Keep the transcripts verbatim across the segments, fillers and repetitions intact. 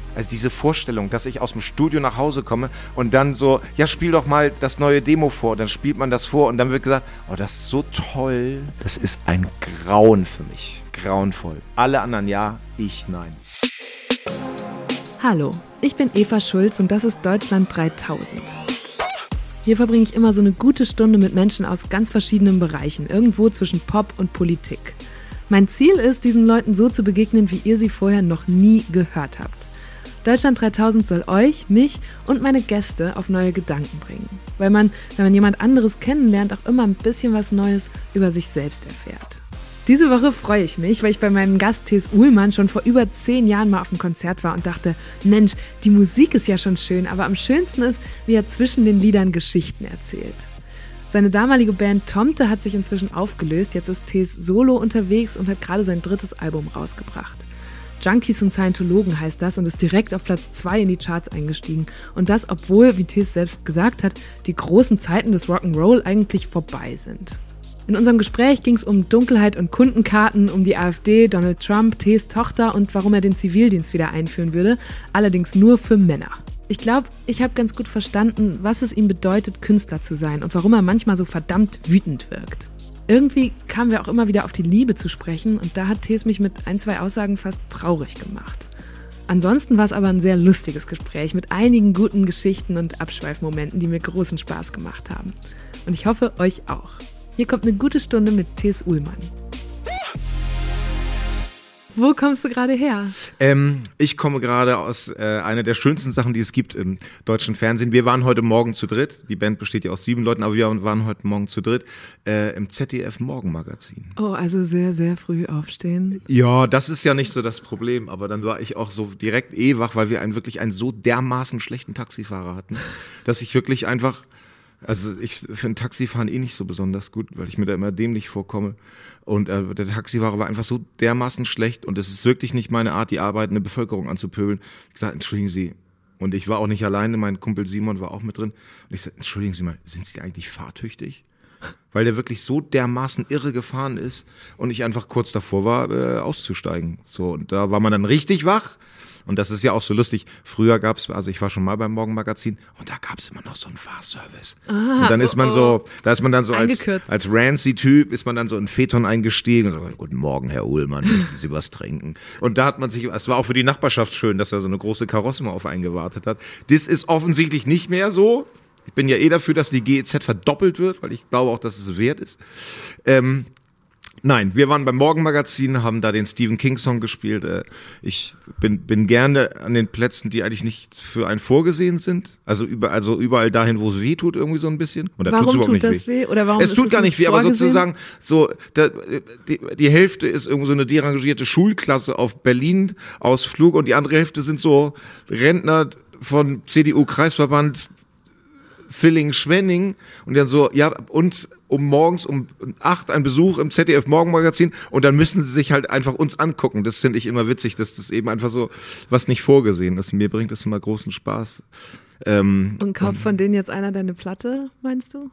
Also diese Vorstellung, dass ich aus dem Studio nach Hause komme und dann so, ja, spiel doch mal das neue Demo vor. Dann spielt man das vor und dann wird gesagt, oh, das ist so toll. Das ist ein Grauen für mich. Grauenvoll. Alle anderen ja, ich nein. Hallo, ich bin Eva Schulz und das ist Deutschland dreitausend. Hier verbringe ich immer so eine gute Stunde mit Menschen aus ganz verschiedenen Bereichen, irgendwo zwischen Pop und Politik. Mein Ziel ist, diesen Leuten so zu begegnen, wie ihr sie vorher noch nie gehört habt. Deutschland dreitausend soll euch, mich und meine Gäste auf neue Gedanken bringen. Weil man, wenn man jemand anderes kennenlernt, auch immer ein bisschen was Neues über sich selbst erfährt. Diese Woche freue ich mich, weil ich bei meinem Gast Thees Uhlmann schon vor über zehn Jahren mal auf einem Konzert war und dachte, Mensch, die Musik ist ja schon schön, aber am schönsten ist, wie er zwischen den Liedern Geschichten erzählt. Seine damalige Band Tomte hat sich inzwischen aufgelöst, jetzt ist Thees solo unterwegs und hat gerade sein drittes Album rausgebracht. Junkies und Scientologen heißt das und ist direkt auf Platz zwei in die Charts eingestiegen. Und das, obwohl, wie Thees selbst gesagt hat, die großen Zeiten des Rock'n'Roll eigentlich vorbei sind. In unserem Gespräch ging es um Dunkelheit und Kundenkarten, um die AfD, Donald Trump, Thees Tochter und warum er den Zivildienst wieder einführen würde, allerdings nur für Männer. Ich glaube, ich habe ganz gut verstanden, was es ihm bedeutet, Künstler zu sein und warum er manchmal so verdammt wütend wirkt. Irgendwie kamen wir auch immer wieder auf die Liebe zu sprechen und da hat Thees mich mit ein, zwei Aussagen fast traurig gemacht. Ansonsten war es aber ein sehr lustiges Gespräch mit einigen guten Geschichten und Abschweifmomenten, die mir großen Spaß gemacht haben. Und ich hoffe, euch auch. Hier kommt eine gute Stunde mit Thees Uhlmann. Wo kommst du gerade her? Ähm, ich komme gerade aus äh, einer der schönsten Sachen, die es gibt im deutschen Fernsehen. Wir waren heute Morgen zu dritt. Die Band besteht ja aus sieben Leuten, aber wir waren heute Morgen zu dritt äh, im Z D F Morgenmagazin. Oh, also sehr, sehr früh aufstehen. Ja, das ist ja nicht so das Problem, aber dann war ich auch so direkt eh wach, weil wir einen wirklich einen so dermaßen schlechten Taxifahrer hatten, dass ich wirklich einfach... Also ich finde Taxifahren eh nicht so besonders gut, weil ich mir da immer dämlich vorkomme. Und äh, der Taxifahrer war einfach so dermaßen schlecht und es ist wirklich nicht meine Art, die arbeitende Bevölkerung anzupöbeln. Ich gesagt, entschuldigen Sie. Und ich war auch nicht alleine, mein Kumpel Simon war auch mit drin. Und ich sagte, entschuldigen Sie mal, sind Sie eigentlich fahrtüchtig? Weil der wirklich so dermaßen irre gefahren ist und ich einfach kurz davor war, äh, auszusteigen. So, und da war man dann richtig wach. Und das ist ja auch so lustig. Früher gab's, also ich war schon mal beim Morgenmagazin und da gab's immer noch so einen Fahrservice. Ah, und dann ist man oh, so, da ist man dann so als, als Rancy-Typ, ist man dann so in Phaeton eingestiegen. Und so, guten Morgen, Herr Uhlmann, möchten Sie was trinken? Und da hat man sich, es war auch für die Nachbarschaft schön, dass da so eine große Karosse mal auf einen gewartet hat. Das ist offensichtlich nicht mehr so. Ich bin ja eh dafür, dass die G E Z verdoppelt wird, weil ich glaube auch, dass es wert ist. Ähm, Nein, wir waren beim Morgenmagazin, haben da den Stephen King Song gespielt. Ich bin, bin gerne an den Plätzen, die eigentlich nicht für einen vorgesehen sind. Also überall, also überall dahin, wo es weh tut, irgendwie so ein bisschen. Und da warum tut's überhaupt tut nicht das weh? weh? Oder warum es tut ist gar es nicht weh, aber sozusagen so, da, die, die Hälfte ist irgendwie so eine derangierte Schulklasse auf Berlin-Ausflug und die andere Hälfte sind so Rentner von C D U-Kreisverband Villingen-Schwenning und dann so, ja, und um morgens um acht ein Besuch im Z D F Morgenmagazin und dann müssen sie sich halt einfach uns angucken. Das finde ich immer witzig, dass das eben einfach so was nicht vorgesehen ist. Mir bringt das immer großen Spaß. Ähm, und kauft von denen jetzt einer deine Platte, meinst du?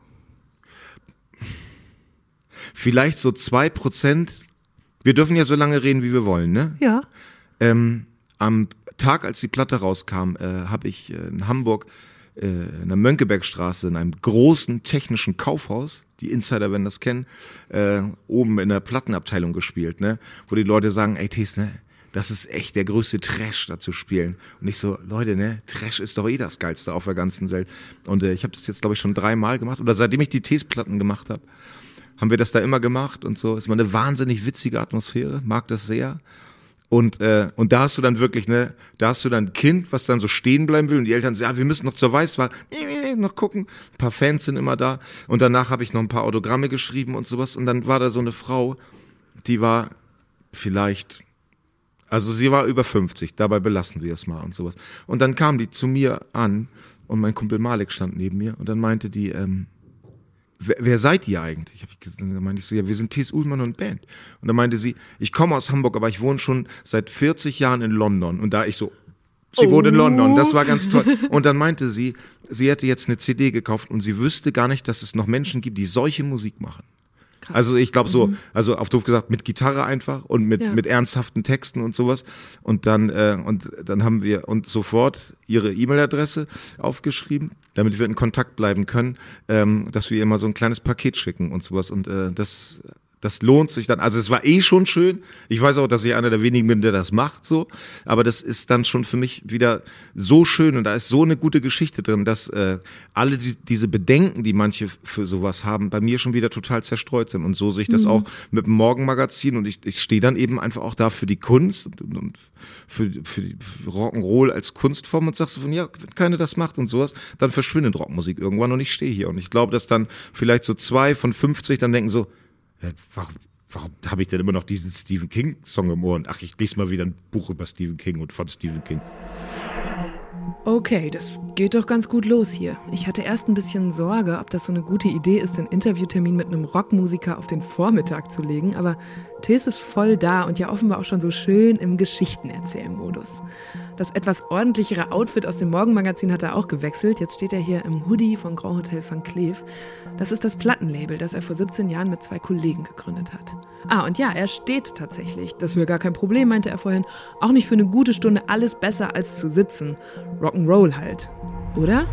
Vielleicht so zwei Prozent. Wir dürfen ja so lange reden, wie wir wollen, ne? Ja. Ähm, am Tag, als die Platte rauskam, äh, habe ich äh, in Hamburg in der Mönckebergstraße in einem großen technischen Kaufhaus, die Insider werden das kennen, äh, oben in der Plattenabteilung gespielt, ne, wo die Leute sagen, ey Thees, ne, das ist echt der größte Trash, da zu spielen. Und ich so, Leute, ne, Trash ist doch eh das Geilste auf der ganzen Welt. Und äh, ich habe das jetzt, glaube ich, schon dreimal gemacht, oder seitdem ich die Thees-Platten gemacht habe, haben wir das da immer gemacht und so. Ist mal eine wahnsinnig witzige Atmosphäre, mag das sehr. Und äh, und da hast du dann wirklich, ne, da hast du dann ein Kind, was dann so stehen bleiben will und die Eltern sagen, ja, wir müssen noch zur Weißwahl, noch gucken. Ein paar Fans sind immer da und danach habe ich noch ein paar Autogramme geschrieben und sowas und dann war da so eine Frau, die war vielleicht, also sie war über fünfzig, dabei belassen wir es mal und sowas. Und dann kam die zu mir an und mein Kumpel Malik stand neben mir und dann meinte die, ähm, Wer, wer seid ihr eigentlich? Hab ich gesagt, dann meinte ich so, ja, wir sind Thees Uhlmann und Band. Und dann meinte sie, ich komme aus Hamburg, aber ich wohne schon seit vierzig Jahren in London. Und da ich so, sie oh. wohnt in London, das war ganz toll. Und dann meinte sie, sie hätte jetzt eine C D gekauft und sie wüsste gar nicht, dass es noch Menschen gibt, die solche Musik machen. Also ich glaube so, mhm. also auf doof gesagt, mit Gitarre einfach und mit, ja. mit ernsthaften Texten und sowas. Und dann, äh, und dann haben wir uns sofort ihre E-Mail-Adresse aufgeschrieben, damit wir in Kontakt bleiben können, ähm, dass wir ihr mal so ein kleines Paket schicken und sowas. Und äh, das... Das lohnt sich dann. Also es war eh schon schön. Ich weiß auch, dass ich einer der wenigen bin, der das macht, so. Aber das ist dann schon für mich wieder so schön und da ist so eine gute Geschichte drin, dass äh, alle die, diese Bedenken, die manche für sowas haben, bei mir schon wieder total zerstreut sind. Und so sehe ich das mhm. auch mit dem Morgenmagazin. Und ich, ich stehe dann eben einfach auch da für die Kunst und, und für, für, die, für Rock'n'Roll als Kunstform und sagst du von, ja, wenn keiner das macht und sowas, dann verschwindet Rockmusik irgendwann und ich stehe hier. Und ich glaube, dass dann vielleicht so zwei von fünfzig dann denken so, Ja, warum, warum habe ich denn immer noch diesen Stephen King-Song im Ohr? Und ach, ich lese mal wieder ein Buch über Stephen King und von Stephen King. Okay, das geht doch ganz gut los hier. Ich hatte erst ein bisschen Sorge, ob das so eine gute Idee ist, den Interviewtermin mit einem Rockmusiker auf den Vormittag zu legen, aber Tees ist voll da und ja offenbar auch schon so schön im Geschichtenerzählen-Modus. Das etwas ordentlichere Outfit aus dem Morgenmagazin hat er auch gewechselt. Jetzt steht er hier im Hoodie von Grand Hotel Van Cleef. Das ist das Plattenlabel, das er vor siebzehn Jahren mit zwei Kollegen gegründet hat. Ah, und ja, er steht tatsächlich. Das wäre gar kein Problem, meinte er vorhin. Auch nicht für eine gute Stunde alles besser als zu sitzen. Rock'n'Roll halt. Oder?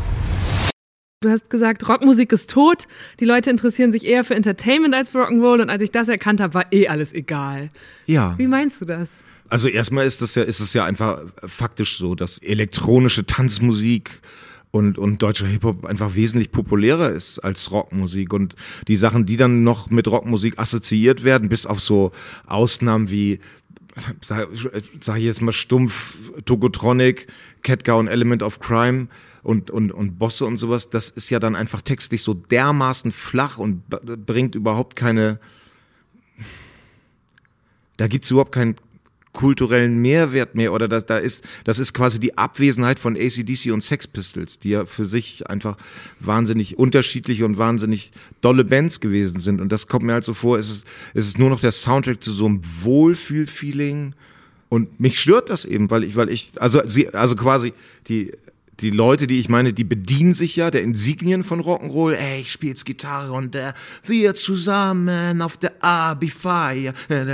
Du hast gesagt, Rockmusik ist tot. Die Leute interessieren sich eher für Entertainment als für Rock'n'Roll. Und als ich das erkannt habe, war eh alles egal. Ja. Wie meinst du das? Also erstmal ist das ja, ist es ja einfach faktisch so, dass elektronische Tanzmusik und, und deutscher Hip-Hop einfach wesentlich populärer ist als Rockmusik. Und die Sachen, die dann noch mit Rockmusik assoziiert werden, bis auf so Ausnahmen wie, sag, sag ich jetzt mal stumpf, Tokotronic, Ketka und Element of Crime und, und, und Bosse und sowas, das ist ja dann einfach textlich so dermaßen flach und b- bringt überhaupt keine, da gibt's überhaupt keinen kulturellen Mehrwert mehr oder das, da ist, das ist quasi die Abwesenheit von A C D C und Sex Pistols, die ja für sich einfach wahnsinnig unterschiedliche und wahnsinnig dolle Bands gewesen sind und das kommt mir halt so vor, es ist, es ist nur noch der Soundtrack zu so einem Wohlfühl-Feeling und mich stört das eben, weil ich, weil ich, also sie, also quasi die Die Leute, die ich meine, die bedienen sich ja der Insignien von Rock'n'Roll. Ey, ich spiel jetzt Gitarre und äh, wir zusammen auf der Abi-Feier.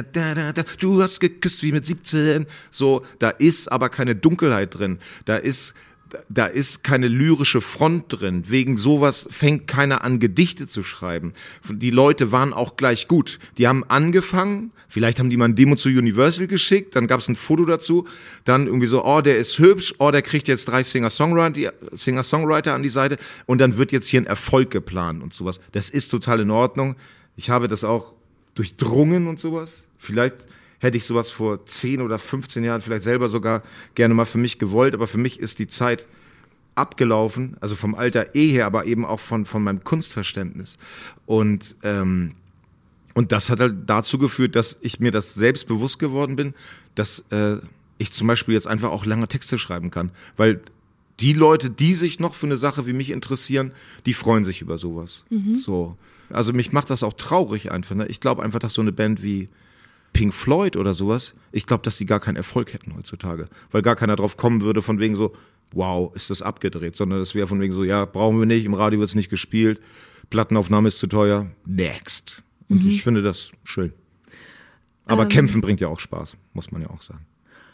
Du hast geküsst wie mit siebzehn. So, da ist aber keine Dunkelheit drin. Da ist, da ist keine lyrische Front drin. Wegen sowas fängt keiner an, Gedichte zu schreiben. Die Leute waren auch gleich gut. Die haben angefangen, vielleicht haben die mal ein Demo zu Universal geschickt, dann gab es ein Foto dazu, dann irgendwie so, oh, der ist hübsch, oh, der kriegt jetzt drei Singer-Songwriter, Singer-Songwriter an die Seite und dann wird jetzt hier ein Erfolg geplant und sowas. Das ist total in Ordnung. Ich habe das auch durchdrungen und sowas. Vielleicht hätte ich sowas vor zehn oder fünfzehn Jahren vielleicht selber sogar gerne mal für mich gewollt, aber für mich ist die Zeit abgelaufen, also vom Alter eh her, aber eben auch von, von meinem Kunstverständnis. Und, ähm, und das hat halt dazu geführt, dass ich mir das selbst bewusst geworden bin, dass äh, ich zum Beispiel jetzt einfach auch lange Texte schreiben kann, weil die Leute, die sich noch für eine Sache wie mich interessieren, die freuen sich über sowas. Mhm. So. Also mich macht das auch traurig einfach. Ne? Ich glaube einfach, dass so eine Band wie Pink Floyd oder sowas, ich glaube, dass die gar keinen Erfolg hätten heutzutage, weil gar keiner drauf kommen würde von wegen so, wow, ist das abgedreht, sondern das wäre von wegen so, ja, brauchen wir nicht, im Radio wird's nicht gespielt, Plattenaufnahme ist zu teuer, next. Und mhm. ich finde das schön. Aber ähm, Kämpfen bringt ja auch Spaß, muss man ja auch sagen.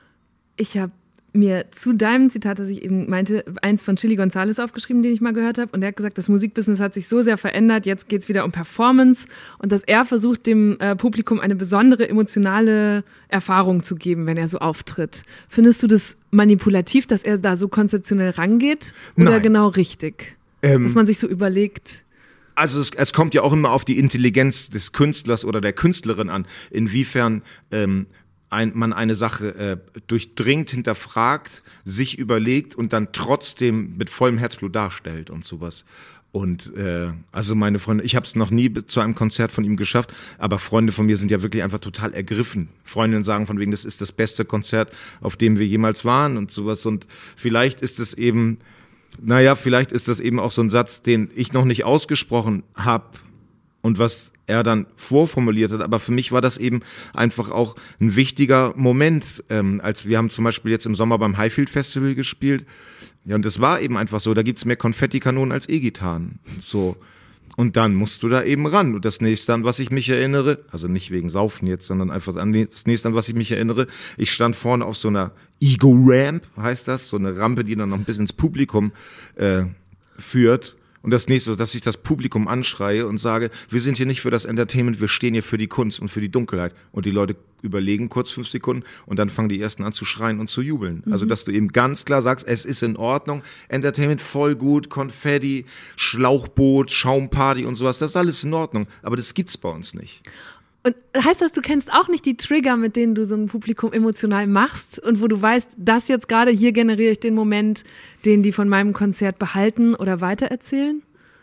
Ich habe mir zu deinem Zitat, das ich eben meinte, eins von Chili González aufgeschrieben, den ich mal gehört habe. Und er hat gesagt, das Musikbusiness hat sich so sehr verändert, jetzt geht es wieder um Performance und dass er versucht, dem äh, Publikum eine besondere emotionale Erfahrung zu geben, wenn er so auftritt. Findest du das manipulativ, dass er da so konzeptionell rangeht? Oder Nein. genau richtig? Ähm, dass man sich so überlegt... Also es, es kommt ja auch immer auf die Intelligenz des Künstlers oder der Künstlerin an, inwiefern ähm, ein, man eine Sache äh, durchdringt, hinterfragt, sich überlegt und dann trotzdem mit vollem Herzblut darstellt und sowas. Und äh, also meine Freunde, ich habe es noch nie zu einem Konzert von ihm geschafft, aber Freunde von mir sind ja wirklich einfach total ergriffen. Freundinnen sagen von wegen, das ist das beste Konzert, auf dem wir jemals waren und sowas. Und vielleicht ist es eben, naja, vielleicht ist das eben auch so ein Satz, den ich noch nicht ausgesprochen habe und was er dann vorformuliert hat, aber für mich war das eben einfach auch ein wichtiger Moment, ähm, als wir haben zum Beispiel jetzt im Sommer beim Highfield Festival gespielt, ja, und es war eben einfach so, da gibt's mehr Konfettikanonen als E-Gitarren, so. Und dann musst du da eben ran. Und das nächste, an was ich mich erinnere, also nicht wegen Saufen jetzt, sondern einfach an das nächste, an was ich mich erinnere, ich stand vorne auf so einer Ego-Ramp, heißt das, so eine Rampe, die dann noch ein bisschen ins Publikum äh, führt. Und das nächste, dass ich das Publikum anschreie und sage, wir sind hier nicht für das Entertainment, wir stehen hier für die Kunst und für die Dunkelheit. Und die Leute überlegen kurz fünf Sekunden und dann fangen die ersten an zu schreien und zu jubeln. Mhm. Also, dass du eben ganz klar sagst, es ist in Ordnung, Entertainment voll gut, Konfetti, Schlauchboot, Schaumparty und sowas, das ist alles in Ordnung. Aber das gibt's bei uns nicht. Und heißt das, du kennst auch nicht die Trigger, mit denen du so ein Publikum emotional machst und wo du weißt, das jetzt gerade, hier generiere ich den Moment, den die von meinem Konzert behalten oder weitererzählen?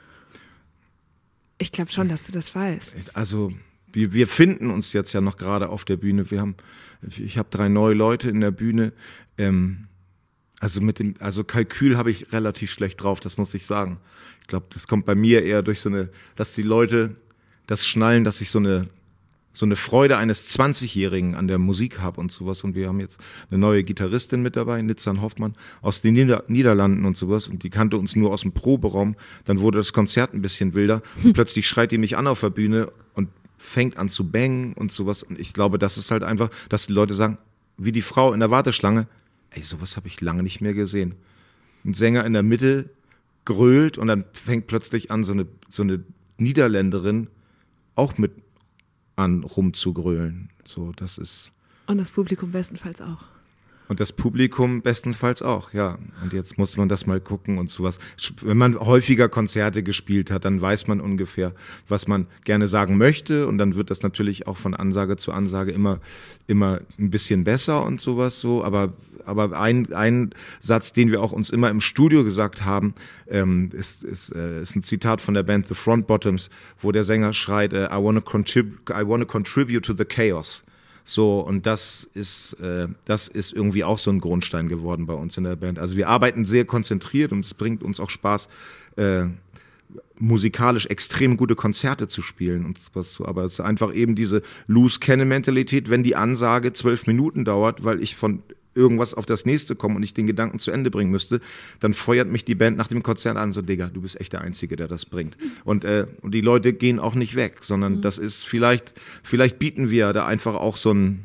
Ich glaube schon, dass du das weißt. Also wir, wir finden uns jetzt ja noch gerade auf der Bühne. Wir haben, ich habe drei neue Leute in der Bühne. Ähm, also mit dem, also Kalkül habe ich relativ schlecht drauf, das muss ich sagen. Ich glaube, das kommt bei mir eher durch so eine, dass die Leute das schnallen, dass ich so eine so eine Freude eines zwanzigjährigen an der Musik habe und sowas. Und wir haben jetzt eine neue Gitarristin mit dabei, Nitzan Hoffmann, aus den Nieder- Niederlanden und sowas. Und die kannte uns nur aus dem Proberaum. Dann wurde das Konzert ein bisschen wilder. Und plötzlich schreit die mich an auf der Bühne und fängt an zu bangen und sowas. Und ich glaube, das ist halt einfach, dass die Leute sagen, wie die Frau in der Warteschlange, ey, sowas habe ich lange nicht mehr gesehen. Ein Sänger in der Mitte grölt und dann fängt plötzlich an, so eine, so eine Niederländerin auch mit an rumzugrölen. So, das ist. Und das Publikum bestenfalls auch. Und das Publikum bestenfalls auch, ja. Und jetzt muss man das mal gucken und sowas. Wenn man häufiger Konzerte gespielt hat, dann weiß man ungefähr, was man gerne sagen möchte. Und dann wird das natürlich auch von Ansage zu Ansage immer, immer ein bisschen besser und sowas so. Aber, aber ein, ein Satz, den wir auch uns immer im Studio gesagt haben, ähm, ist, ist, äh, ist ein Zitat von der Band The Front Bottoms, wo der Sänger schreit, äh, I wanna contrib- I wanna contribute to the chaos. So, und das ist, äh, das ist irgendwie auch so ein Grundstein geworden bei uns in der Band. Also wir arbeiten sehr konzentriert und es bringt uns auch Spaß, äh, musikalisch extrem gute Konzerte zu spielen und was so. Aber es ist einfach eben diese Loose-Cannon-Mentalität, wenn die Ansage zwölf Minuten dauert, weil ich von irgendwas auf das nächste komme und ich den Gedanken zu Ende bringen müsste, dann feuert mich die Band nach dem Konzert an, so, Digga, du bist echt der Einzige, der das bringt. Und, äh, und die Leute gehen auch nicht weg, sondern mhm. das ist vielleicht, vielleicht bieten wir da einfach auch so einen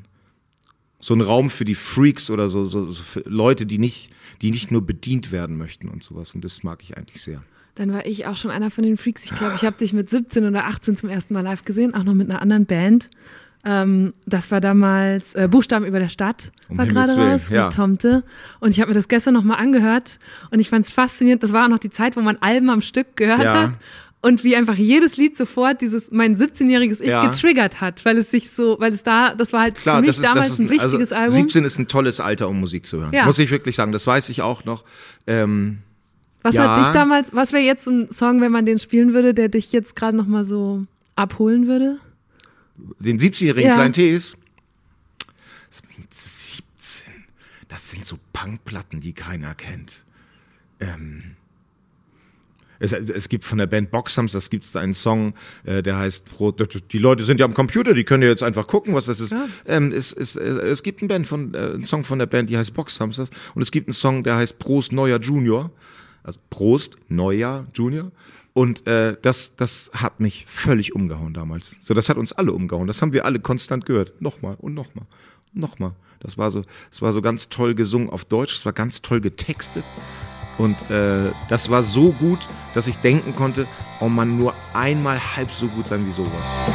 so einen Raum für die Freaks oder so, so, so für Leute, die nicht, die nicht nur bedient werden möchten und sowas. Und das mag ich eigentlich sehr. Dann war ich auch schon einer von den Freaks. Ich glaube, ich habe dich mit siebzehn oder achtzehn zum ersten Mal live gesehen, auch noch mit einer anderen Band. Ähm, das war damals äh, Buchstaben über der Stadt, um war gerade raus, ja. Mit Tomte. Und ich habe mir das gestern nochmal angehört und ich fand es faszinierend. Das war auch noch die Zeit, wo man Alben am Stück gehört ja. hat und wie einfach jedes Lied sofort dieses mein siebzehnjähriges Ich ja. getriggert hat, weil es sich so, weil es da, das war halt Klar, für mich das ist, damals das ist ein, ein wichtiges also Album. siebzehn ist ein tolles Alter, um Musik zu hören, ja. muss ich wirklich sagen. Das weiß ich auch noch. Ähm, was ja. hat dich damals, was wäre jetzt ein Song, wenn man den spielen würde, der dich jetzt gerade nochmal so abholen würde? Den siebzehnjährigen ja. Klein Tees. siebzehn. Das sind so Punkplatten, die keiner kennt. Ähm, es, es gibt von der Band Boxhams, das gibt es einen Song, äh, der heißt, die Leute sind ja am Computer, die können ja jetzt einfach gucken, was das ist. Ja. Ähm, es, es, es gibt einen, Band von, äh, einen Song von der Band, die heißt Boxhams. Und es gibt einen Song, der heißt Prost Neuer Junior. Also Prost Neuer Junior. Und äh, das, das hat mich völlig umgehauen damals. So, das hat uns alle umgehauen. Das haben wir alle konstant gehört. Nochmal und nochmal und nochmal. Das war so, das war so ganz toll gesungen auf Deutsch. Das war ganz toll getextet. Und äh, das war so gut, dass ich denken konnte, oh man, nur einmal halb so gut sein wie sowas.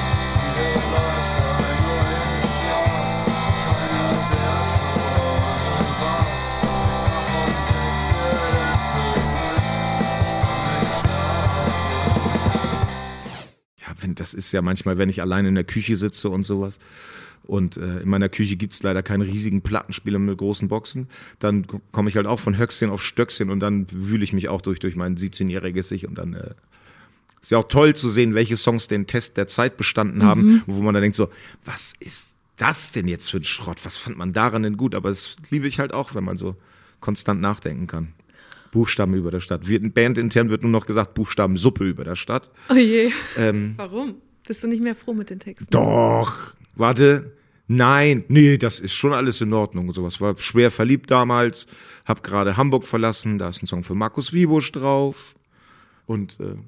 Das ist ja manchmal, wenn ich allein in der Küche sitze und sowas und äh, in meiner Küche gibt's leider keinen riesigen Plattenspieler mit großen Boxen, dann komme ich halt auch von Höchstchen auf Stöckchen und dann wühle ich mich auch durch durch mein siebzehnjähriges Ich und dann äh, ist ja auch toll zu sehen, welche Songs den Test der Zeit bestanden haben, mhm. wo man dann denkt so, was ist das denn jetzt für ein Schrott, was fand man daran denn gut, aber das liebe ich halt auch, wenn man so konstant nachdenken kann. Buchstaben über der Stadt. Wir, bandintern wird nur noch gesagt, Buchstabensuppe über der Stadt. Oh je. Ähm, Warum? Bist du nicht mehr froh mit den Texten? Doch. Warte. Nein. Nee, das ist schon alles in Ordnung und sowas. War schwer verliebt damals. Hab gerade Hamburg verlassen. Da ist ein Song für Markus Wiebusch drauf. Und, äh,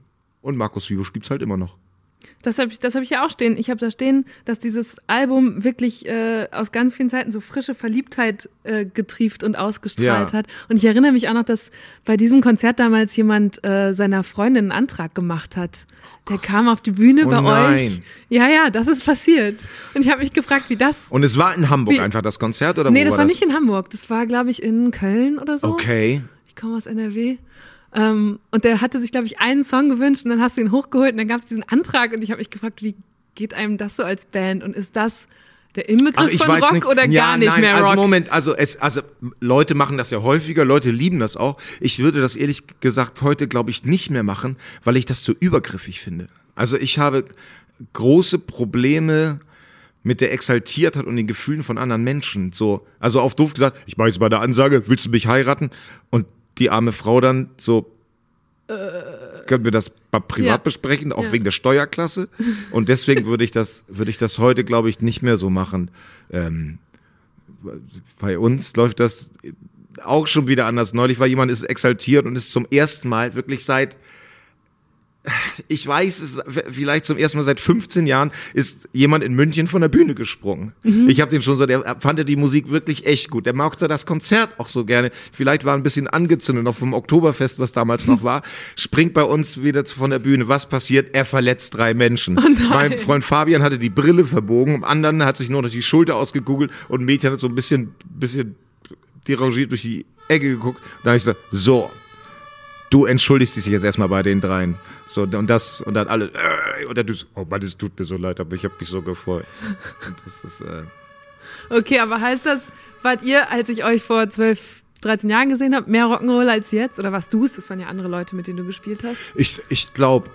Und Markus Wiebusch gibt's halt immer noch. Das habe ich, das hab ich ja auch stehen. Ich habe da stehen, dass dieses Album wirklich äh, aus ganz vielen Zeiten so frische Verliebtheit äh, getrieft und ausgestrahlt Ja. hat. Und ich erinnere mich auch noch, dass bei diesem Konzert damals jemand äh, seiner Freundin einen Antrag gemacht hat. Der kam auf die Bühne Oh bei nein. euch. Ja, ja, das ist passiert. Und ich habe mich gefragt, wie das... Und es war in Hamburg Wie- einfach das Konzert, oder nee, wo das war war das? nicht in Hamburg. Das war, glaube ich, in Köln oder so. Okay. Ich komme aus N R W. Ähm, und der hatte sich, glaube ich, einen Song gewünscht und dann hast du ihn hochgeholt und dann gab es diesen Antrag und ich habe mich gefragt, wie geht einem das so als Band und ist das der Inbegriff ich von weiß Rock nicht. oder ja, gar nicht nein, mehr also Rock? Moment, also es, also Leute machen das ja häufiger, Leute lieben das auch. Ich würde das ehrlich gesagt heute, glaube ich, nicht mehr machen, weil ich das zu übergriffig finde. Also ich habe große Probleme mit der Exaltiertheit und den Gefühlen von anderen Menschen. So, also auf doof gesagt, ich mache jetzt mal eine Ansage, willst du mich heiraten? Und die arme Frau dann so, können wir das mal privat Ja. besprechen, auch Ja. wegen der Steuerklasse. Und deswegen würde ich das, würde ich das heute, glaube ich, nicht mehr so machen. Ähm, bei uns läuft das auch schon wieder anders. Neulich war jemand, ist exaltiert und ist zum ersten Mal wirklich seit, ich weiß es, vielleicht zum ersten Mal seit fünfzehn Jahren ist jemand in München von der Bühne gesprungen. Mhm. Ich habe den schon so, der fand die Musik wirklich echt gut. Der mochte das Konzert auch so gerne. Vielleicht war ein bisschen angezündet, noch vom Oktoberfest, was damals noch war. Springt bei uns wieder von der Bühne. Was passiert? Er verletzt drei Menschen. Oh mein Freund Fabian hatte die Brille verbogen, am anderen hat sich nur noch die Schulter ausgekugelt und ein Mädchen hat so ein bisschen, bisschen derangiert durch die Ecke geguckt. Dann habe ich gesagt, so, du entschuldigst dich jetzt erstmal bei den dreien. So, und das, und dann alle, äh, und dann du, oh Mann, es tut mir so leid, aber ich habe mich so gefreut. Und das ist, äh, Okay, aber heißt das, wart ihr, als ich euch vor zwölf, dreizehn Jahren gesehen habe, mehr Rock'n'Roll als jetzt? Oder was du's? Das waren ja andere Leute, mit denen du gespielt hast. ich, ich glaube,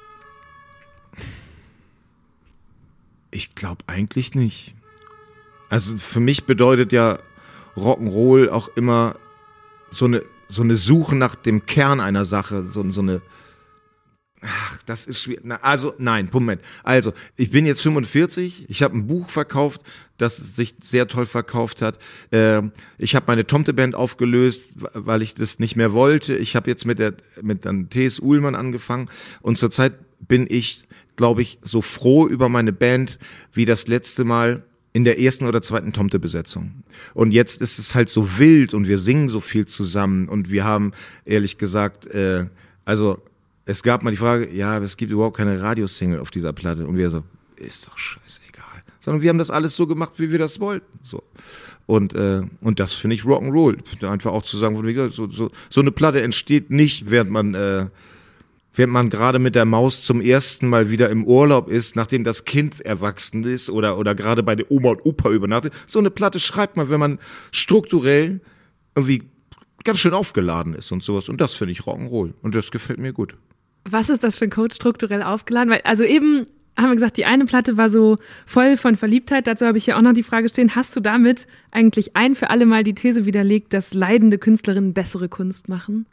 ich glaube eigentlich nicht. Also für mich bedeutet ja Rock'n'Roll auch immer so eine, so eine Suche nach dem Kern einer Sache, so, so eine, ach, das ist schwierig. Na, also, nein, Moment. Also, ich bin jetzt fünfundvierzig, ich habe ein Buch verkauft, das sich sehr toll verkauft hat. Äh, ich habe meine Tomte-Band aufgelöst, weil ich das nicht mehr wollte. Ich habe jetzt mit der mit dann T S. Uhlmann angefangen und zurzeit bin ich, glaube ich, so froh über meine Band wie das letzte Mal in der ersten oder zweiten Tomte-Besetzung. Und jetzt ist es halt so wild und wir singen so viel zusammen und wir haben, ehrlich gesagt, äh, also es gab mal die Frage, ja, es gibt überhaupt keine Radiosingle auf dieser Platte. Und wir so, ist doch scheißegal. Sondern wir haben das alles so gemacht, wie wir das wollten. So. Und, äh, und das finde ich Rock'n'Roll. Einfach auch zu sagen, so, so, so eine Platte entsteht nicht, während man, äh, während man gerade mit der Maus zum ersten Mal wieder im Urlaub ist, nachdem das Kind erwachsen ist oder, oder gerade bei der Oma und Opa übernachtet. So eine Platte schreibt man, wenn man strukturell irgendwie ganz schön aufgeladen ist und sowas. Und das finde ich Rock'n'Roll. Und das gefällt mir gut. Was ist das für ein Code strukturell aufgeladen? Weil, also eben haben wir gesagt, die eine Platte war so voll von Verliebtheit. Dazu habe ich hier auch noch die Frage stehen, hast du damit eigentlich ein für alle Mal die These widerlegt, dass leidende Künstlerinnen bessere Kunst machen?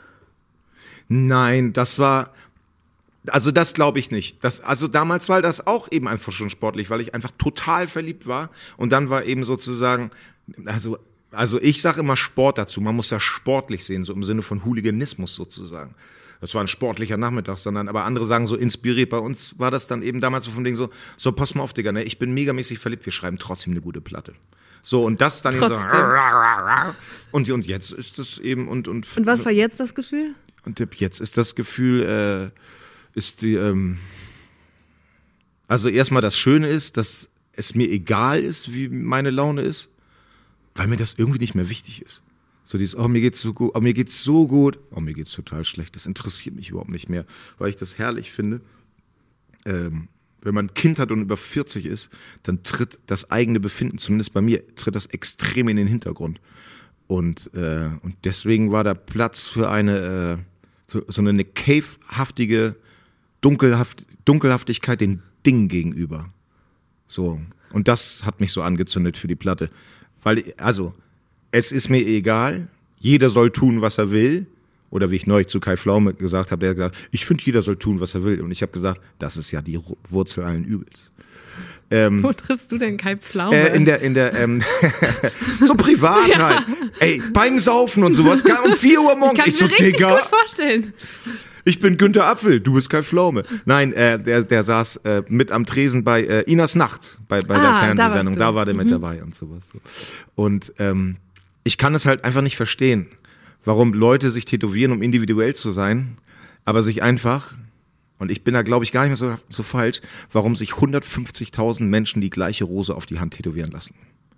Nein, das war, also das glaube ich nicht. Das, also damals war das auch eben einfach schon sportlich, weil ich einfach total verliebt war. Und dann war eben sozusagen, also, also ich sage immer Sport dazu. Man muss das sportlich sehen, so im Sinne von Hooliganismus sozusagen. Das war ein sportlicher Nachmittag, sondern, aber andere sagen so inspiriert. Bei uns war das dann eben damals so vom Ding so, so pass mal auf, Digga, ne, ich bin megamäßig verliebt, wir schreiben trotzdem eine gute Platte. So, und das dann eben so, und, und jetzt ist es eben, und, und. Und was war jetzt das Gefühl? Und jetzt ist das Gefühl, äh, ist die, ähm, also erstmal das Schöne ist, dass es mir egal ist, wie meine Laune ist, weil mir das irgendwie nicht mehr wichtig ist. So dieses, oh, mir geht's so gut, oh, mir geht's so gut, oh, mir geht's total schlecht. Das interessiert mich überhaupt nicht mehr, weil ich das herrlich finde. Ähm, wenn man ein Kind hat und über vierzig ist, dann tritt das eigene Befinden, zumindest bei mir, tritt das extrem in den Hintergrund. Und, äh, und deswegen war da Platz für eine, äh, so, so eine cave-haftige Dunkelhaft, Dunkelhaftigkeit den Dingen gegenüber. So. Und das hat mich so angezündet für die Platte. Weil, also, es ist mir egal, jeder soll tun, was er will. Oder wie ich neulich zu Kai Pflaume gesagt habe, der hat gesagt, ich finde, jeder soll tun, was er will. Und ich habe gesagt, das ist ja die Wurzel allen Übels. Ähm, Wo triffst du denn Kai Pflaume? Äh, in der, in der, ähm, so privat Ja. halt. Ey, beim Saufen und sowas, gar um vier Uhr morgens. Kann ich Ich so, mir richtig Digga. gut vorstellen. Ich bin Günther Apfel, du bist Kai Pflaume. Nein, äh, der, der saß äh, mit am Tresen bei äh, Inas Nacht, bei, bei Ah, der da Fernsehsendung. warst du. Da war der Mhm. mit dabei und sowas. So. Und ähm, ich kann es halt einfach nicht verstehen, warum Leute sich tätowieren, um individuell zu sein, aber sich einfach, und ich bin da glaube ich gar nicht mehr so, so falsch, warum sich hundertfünfzigtausend Menschen die gleiche Rose auf die Hand tätowieren lassen.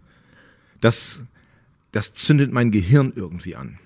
Das, das zündet mein Gehirn irgendwie an.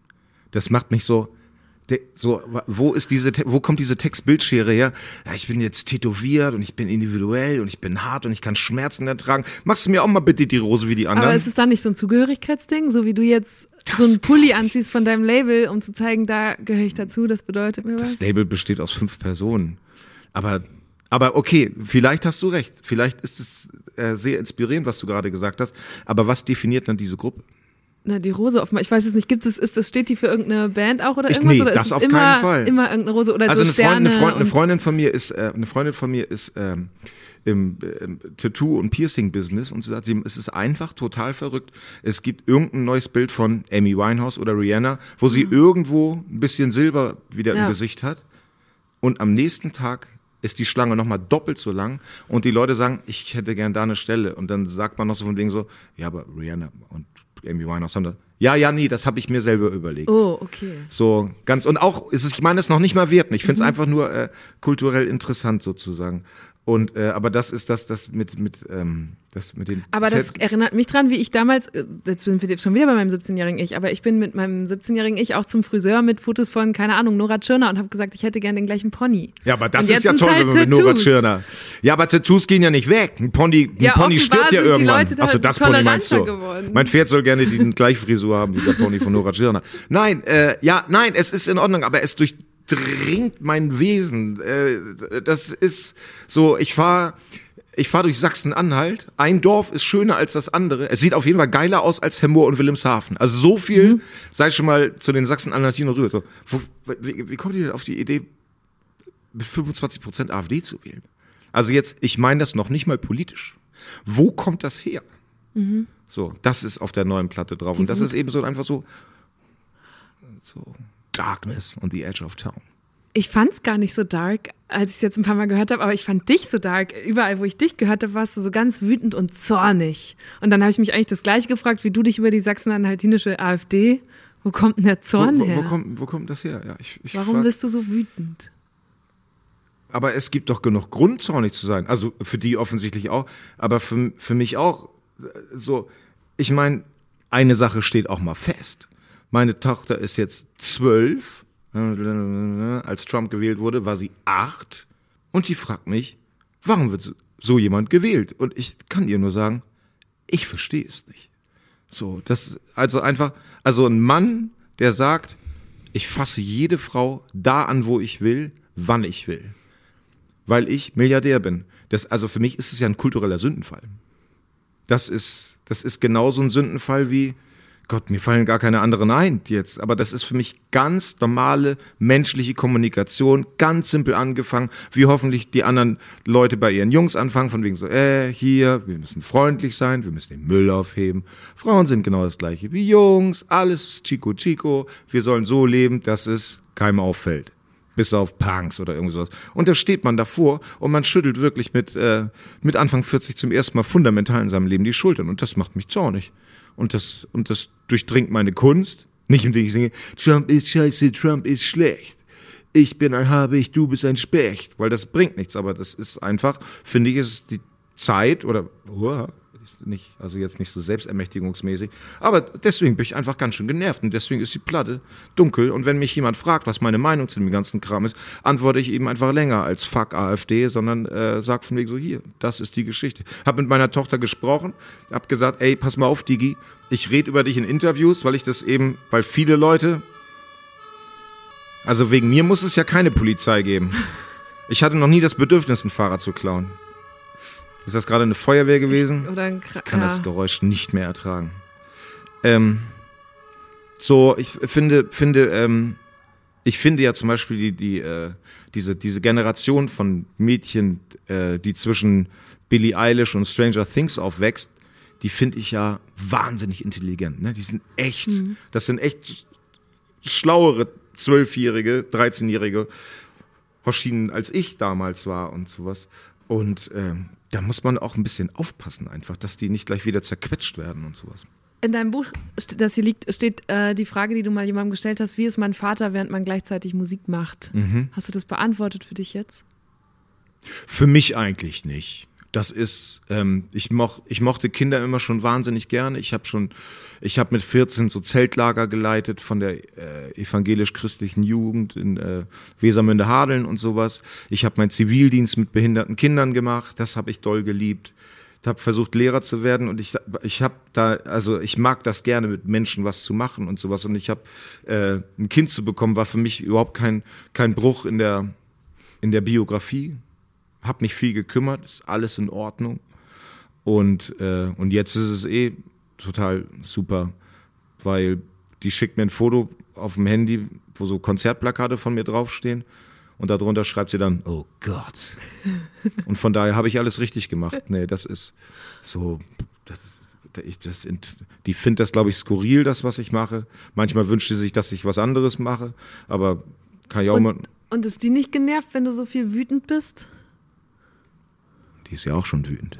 Das macht mich so, de, so, wo ist diese, wo kommt diese Textbildschere her? Ja, ich bin jetzt tätowiert und ich bin individuell und ich bin hart und ich kann Schmerzen ertragen. Machst du mir auch mal bitte die Rose wie die anderen? Aber ist es dann nicht so ein Zugehörigkeitsding, so wie du jetzt Das so einen Pulli anziehst von deinem Label, um zu zeigen, da gehöre ich dazu, das bedeutet mir was? Das Label besteht aus fünf Personen. Aber, aber okay, vielleicht hast du recht. Vielleicht ist es äh, sehr inspirierend, was du gerade gesagt hast. Aber was definiert dann diese Gruppe? Na, die Rose offenbar. Ich weiß es nicht. Gibt es, ist das, steht die für irgendeine Band auch oder Ich- irgendwas? nee, oder das ist es auf immer, keinen Fall. immer irgendeine Rose oder Also so eine, Freundin, Sterne eine, Freund, eine und- Freundin von mir ist, äh, eine Freundin von mir ist ähm, im, im Tattoo- und Piercing-Business und sie sagt, sie, es ist einfach total verrückt. Es gibt irgendein neues Bild von Amy Winehouse oder Rihanna, wo sie irgendwo ein bisschen Silber wieder Ja. im Gesicht hat und am nächsten Tag ist die Schlange nochmal doppelt so lang und die Leute sagen, ich hätte gern da eine Stelle und dann sagt man noch so von wegen so, ja, aber Rihanna und Amy Winehouse haben da, ja, ja, nee, das habe ich mir selber überlegt. Oh, okay. So ganz und auch ist es, ich meine es noch nicht mal werten. Ich finde es Mhm. einfach nur äh, kulturell interessant sozusagen. Und äh, aber das ist das das mit mit ähm, das mit den. Aber das Tat- erinnert mich dran, wie ich damals, äh, jetzt sind wir schon wieder bei meinem siebzehnjährigen Ich, aber ich bin mit meinem siebzehnjährigen Ich auch zum Friseur mit Fotos von, keine Ahnung, Nora Tschirner und habe gesagt, ich hätte gern den gleichen Pony. Ja, aber das Und ist jetzt ja sind's toll, halt wenn man mit Nora Tattoos. Tschirner. Ja, aber Tattoos gehen ja nicht weg. Ein Pony, ein Ja, Pony offenbar stirbt ja sind die irgendwann. Leute da Achso, das Pony meinst du? toleranter geworden. Mein Pferd soll gerne die gleiche Frisur haben wie der Pony von Nora Tschirner. Nein, äh, ja, nein, es ist in Ordnung, aber es durchdringt mein Wesen. Äh, das ist so, ich fahre Ich fahre durch Sachsen-Anhalt. Ein Dorf ist schöner als das andere. Es sieht auf jeden Fall geiler aus als Hemmoor und Wilhelmshaven. Also so viel, mhm. sei schon mal zu den Sachsen-Anhaltinern rüber. So, wo, wie, wie kommt ihr denn auf die Idee, mit fünfundzwanzig Prozent AfD zu wählen? Also jetzt, ich meine das noch nicht mal politisch. Wo kommt das her? Mhm. So, das ist auf der neuen Platte drauf. Die und das Wut. ist eben so einfach so, so Darkness on the edge of town. Ich fand's gar nicht so dark, als ich es jetzt ein paar Mal gehört habe, aber ich fand dich so dark. Überall, wo ich dich gehört habe, warst du so ganz wütend und zornig. Und dann habe ich mich eigentlich das Gleiche gefragt, wie du dich über die sachsen-anhaltinische AfD. Wo kommt denn der Zorn wo, wo, her? wo, kommt, wo kommt das her? Ja, ich, ich Warum frag, bist du so wütend? Aber es gibt doch genug Grund, zornig zu sein. Also für die offensichtlich auch, aber für, für mich auch. So, ich meine, eine Sache steht auch mal fest. Meine Tochter ist jetzt zwölf. Als Trump gewählt wurde, war sie acht. Und sie fragt mich, warum wird so jemand gewählt? Und ich kann ihr nur sagen, ich verstehe es nicht. So, das, also einfach, also ein Mann, der sagt, ich fasse jede Frau da an, wo ich will, wann ich will. Weil ich Milliardär bin. Das, also für mich ist es ja ein kultureller Sündenfall. Das ist, das ist genauso ein Sündenfall wie, Gott, mir fallen gar keine anderen ein jetzt, aber das ist für mich ganz normale menschliche Kommunikation, ganz simpel angefangen, wie hoffentlich die anderen Leute bei ihren Jungs anfangen, von wegen so, äh, hier, wir müssen freundlich sein, wir müssen den Müll aufheben. Frauen sind genau das gleiche wie Jungs, alles Chico Chico, wir sollen so leben, dass es keinem auffällt. Bis auf Punks oder irgend sowas. Und da steht man davor und man schüttelt wirklich mit, äh, mit Anfang vierzig zum ersten Mal fundamental in seinem Leben die Schultern. Und das macht mich zornig. Und das, und das durchdringt meine Kunst. Nicht indem ich singe, Trump ist scheiße, Trump ist schlecht. Ich bin ein Habicht, du bist ein Specht. Weil das bringt nichts. Aber das ist einfach, finde ich, ist es die Zeit oder, oh, nicht, also jetzt nicht so selbstermächtigungsmäßig, aber deswegen bin ich einfach ganz schön genervt und deswegen ist die Platte dunkel und wenn mich jemand fragt, was meine Meinung zu dem ganzen Kram ist, antworte ich eben einfach länger als Fuck AfD, sondern äh, sag von wegen so, hier, das ist die Geschichte. Hab mit meiner Tochter gesprochen, hab gesagt, ey, pass mal auf, Digi, ich rede über dich in Interviews, weil ich das eben, weil viele Leute, also wegen mir muss es ja keine Polizei geben. Ich hatte noch nie das Bedürfnis, ein Fahrrad zu klauen. Ist das gerade eine Feuerwehr gewesen? Ich, oder ein Kra- ich kann ja. das Geräusch nicht mehr ertragen. Ähm, so, ich finde, finde, ähm, ich finde ja zum Beispiel die, die, äh, diese, diese Generation von Mädchen, äh, die zwischen Billie Eilish und Stranger Things aufwächst, die finde ich ja wahnsinnig intelligent. Ne? Die sind echt, mhm. das sind echt schlauere zwölfjährige, dreizehnjährige Hoshino als ich damals war und sowas. Und ähm, da muss man auch ein bisschen aufpassen einfach, dass die nicht gleich wieder zerquetscht werden und sowas. In deinem Buch, das hier liegt, steht äh, die Frage, die du mal jemandem gestellt hast, wie ist mein Vater, während man gleichzeitig Musik macht? Mhm. Hast du das beantwortet für dich jetzt? Für mich eigentlich nicht. Das ist, ähm, ich, moch, ich mochte Kinder immer schon wahnsinnig gerne. Ich habe schon, ich habe mit vierzehn so Zeltlager geleitet von der äh, evangelisch-christlichen Jugend in äh, Wesermünde-Hadeln und sowas. Ich habe meinen Zivildienst mit behinderten Kindern gemacht. Das habe ich doll geliebt. Ich habe versucht, Lehrer zu werden und ich, ich habe da, also ich mag das gerne, mit Menschen was zu machen und sowas. Und ich habe äh, ein Kind zu bekommen, war für mich überhaupt kein kein Bruch in der in der Biografie. Hab mich viel gekümmert, ist alles in Ordnung. Und äh, und jetzt ist es eh total super, weil die schickt mir ein Foto auf dem Handy, wo so Konzertplakate von mir draufstehen. Und darunter schreibt sie dann, oh Gott. Und von daher habe ich alles richtig gemacht. Nee, das ist so, das, ich, das, die findet das, glaube ich, skurril, das, was ich mache. Manchmal wünscht sie sich, dass ich was anderes mache, aber kann ich auch und, mal. Und ist die nicht genervt, wenn du so viel wütend bist? Die ist ja auch schon wütend.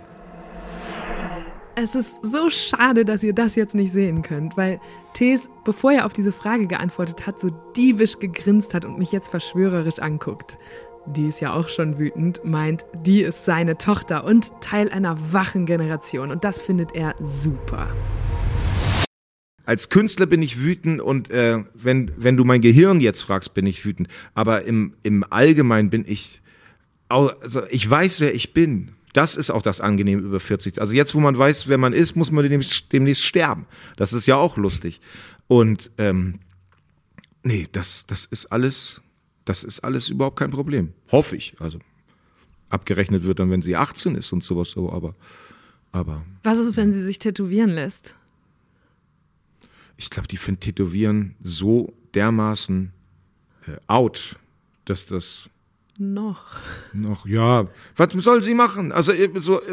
Es ist so schade, dass ihr das jetzt nicht sehen könnt, weil Thees, bevor er auf diese Frage geantwortet hat, so diebisch gegrinst hat und mich jetzt verschwörerisch anguckt. Die ist ja auch schon wütend, meint, die ist seine Tochter und Teil einer wachen Generation und das findet er super. Als Künstler bin ich wütend und äh, wenn, wenn du mein Gehirn jetzt fragst, bin ich wütend. Aber im, im Allgemeinen bin ich, also ich weiß, wer ich bin. Das ist auch das Angenehme über vierzig. Also jetzt, wo man weiß, wer man ist, muss man demnächst, demnächst sterben. Das ist ja auch lustig. Und ähm, nee, das, das ist alles, das ist alles überhaupt kein Problem. Hoffe ich. Also abgerechnet wird dann, wenn sie achtzehn ist und sowas so, aber, aber. Was ist, wenn sie sich tätowieren lässt? Ich glaube, die findet Tätowieren so dermaßen äh, out, dass das Noch. Noch, ja. Was soll sie machen? Also, so,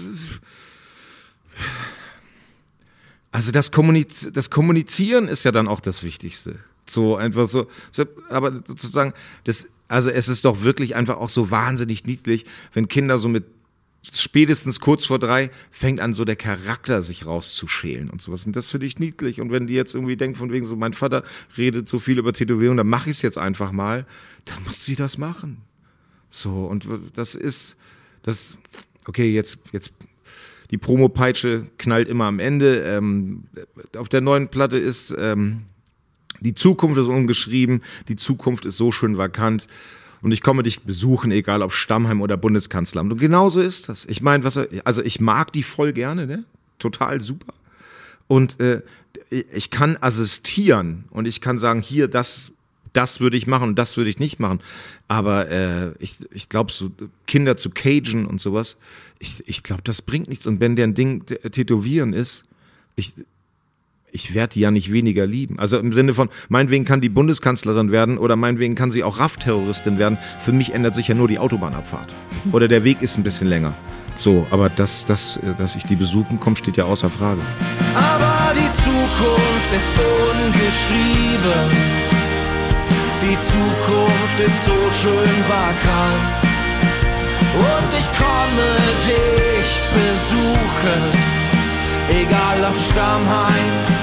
also das, Kommuniz- das Kommunizieren ist ja dann auch das Wichtigste. So einfach so, so, aber sozusagen, das, also es ist doch wirklich einfach auch so wahnsinnig niedlich, wenn Kinder so mit spätestens kurz vor drei fängt an, so der Charakter sich rauszuschälen und sowas. Und das finde ich niedlich. Und wenn die jetzt irgendwie denkt, von wegen so, mein Vater redet so viel über Tätowierung, dann mache ich es jetzt einfach mal, dann muss sie das machen. So, und das ist, das, okay, jetzt, jetzt, die Promo-Peitsche knallt immer am Ende. Ähm, auf der neuen Platte ist, ähm, die Zukunft ist ungeschrieben, die Zukunft ist so schön vakant. Und ich komme dich besuchen, egal ob Stammheim oder Bundeskanzleramt. Und genauso ist das. Ich meine, was, also ich mag die voll gerne, ne? Total super. Und äh, ich kann assistieren und ich kann sagen, hier, das, das würde ich machen und das würde ich nicht machen. Aber äh, ich, ich glaube, so Kinder zu cagen und sowas, ich, ich glaube, das bringt nichts. Und wenn deren Ding tätowieren ist, ich ich werde die ja nicht weniger lieben. Also im Sinne von, meinetwegen kann die Bundeskanzlerin werden oder meinetwegen kann sie auch R A F-Terroristin werden. Für mich ändert sich ja nur die Autobahnabfahrt. Oder der Weg ist ein bisschen länger. So, aber das, das, dass ich die besuchen komme, steht ja außer Frage. Aber die Zukunft ist ungeschrieben. Die Zukunft ist so schön vakant. Und ich komme dich besuchen, egal ob Stammheim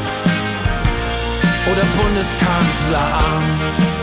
oder Bundeskanzleramt.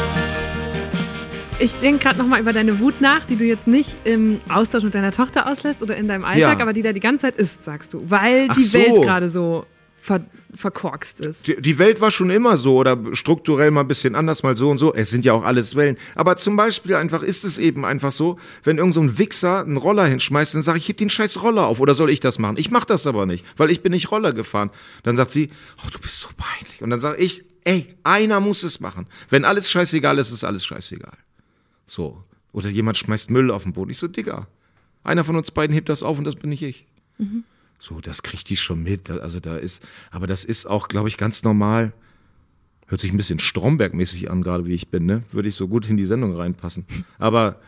Ich denke gerade nochmal über deine Wut nach, die du jetzt nicht im Austausch mit deiner Tochter auslässt oder in deinem Alltag, Ja. aber die da die ganze Zeit ist, sagst du, weil Ach die so. Welt gerade so ver- verkorkst ist. Die, die Welt war schon immer so oder strukturell mal ein bisschen anders, mal so und so. Es sind ja auch alles Wellen. Aber zum Beispiel einfach ist es eben einfach so, wenn irgend so ein Wichser einen Roller hinschmeißt, dann sage ich, heb den scheiß Roller auf oder soll ich das machen? Ich mach das aber nicht, weil ich bin nicht Roller gefahren. Dann sagt sie, oh, du bist so peinlich. Und dann sage ich, ey, einer muss es machen. Wenn alles scheißegal ist, ist alles scheißegal. So. Oder jemand schmeißt Müll auf den Boden. Ich so, Digga, einer von uns beiden hebt das auf und das bin nicht ich. Mhm. So, das kriegt die schon mit. Also da ist, aber das ist auch, glaube ich, ganz normal. Hört sich ein bisschen Stromberg-mäßig an, gerade wie ich bin, ne? Würde ich so gut in die Sendung reinpassen. Aber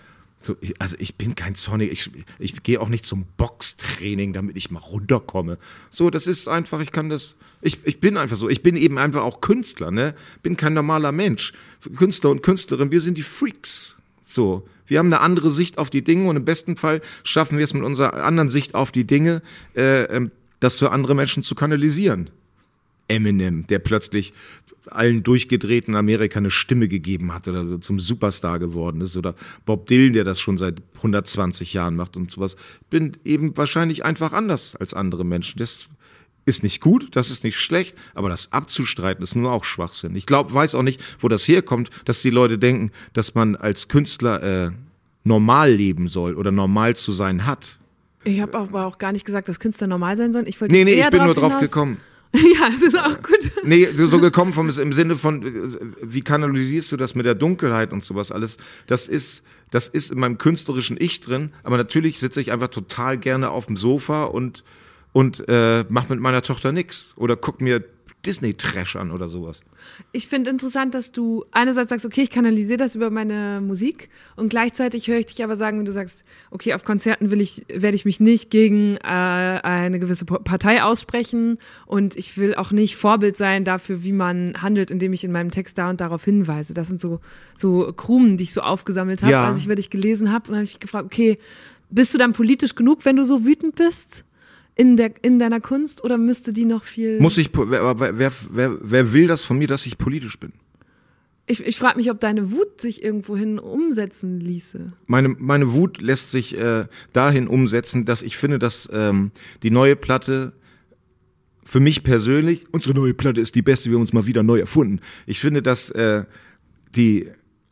So, ich, also ich bin kein Zornig, ich, ich gehe auch nicht zum Boxtraining, damit ich mal runterkomme. So, das ist einfach, ich kann das, ich, ich bin einfach so, ich bin eben einfach auch Künstler, ne? Bin kein normaler Mensch. Künstler und Künstlerin, wir sind die Freaks. So, wir haben eine andere Sicht auf die Dinge und im besten Fall schaffen wir es mit unserer anderen Sicht auf die Dinge, äh, das für andere Menschen zu kanalisieren. Eminem, der plötzlich allen Durchgedrehten in Amerika eine Stimme gegeben hat oder so zum Superstar geworden ist, oder Bob Dylan, der das schon seit hundertzwanzig Jahren macht und sowas. Bin eben wahrscheinlich einfach anders als andere Menschen. Das ist nicht gut, das ist nicht schlecht, aber das abzustreiten ist nur auch Schwachsinn. Ich glaube, weiß auch nicht, wo das herkommt, dass die Leute denken, dass man als Künstler äh, normal leben soll oder normal zu sein hat. Ich habe aber auch gar nicht gesagt, dass Künstler normal sein sollen. Ich wollte nee, nee, eher ich bin drauf nur drauf hinaus, gekommen. Ja, das ist auch gut. Nee, so gekommen vom, im Sinne von, wie kanalisierst du das mit der Dunkelheit und sowas alles? Das ist, das ist in meinem künstlerischen Ich drin, aber natürlich sitze ich einfach total gerne auf dem Sofa und, und äh, mache mit meiner Tochter nix oder guck mir Disney-Trash an oder sowas. Ich finde interessant, dass du einerseits sagst, okay, ich kanalisiere das über meine Musik und gleichzeitig höre ich dich aber sagen, wenn du sagst, okay, auf Konzerten will ich, werde ich mich nicht gegen äh, eine gewisse Partei aussprechen und ich will auch nicht Vorbild sein dafür, wie man handelt, indem ich in meinem Text da und darauf hinweise. Das sind so, so Krumen, die ich so aufgesammelt habe, Ja. als ich über dich gelesen habe, und dann habe ich mich gefragt, okay, bist du dann politisch genug, wenn du so wütend bist? In, der, in deiner Kunst, oder müsste die noch viel... Muss ich, wer, wer, wer, wer will das von mir, dass ich politisch bin? Ich, ich frage mich, ob deine Wut sich irgendwohin umsetzen ließe. Meine, meine Wut lässt sich äh, dahin umsetzen, dass ich finde, dass ähm, die neue Platte für mich persönlich, unsere neue Platte ist die beste, wir haben uns mal wieder neu erfunden. Ich finde, dass äh, die...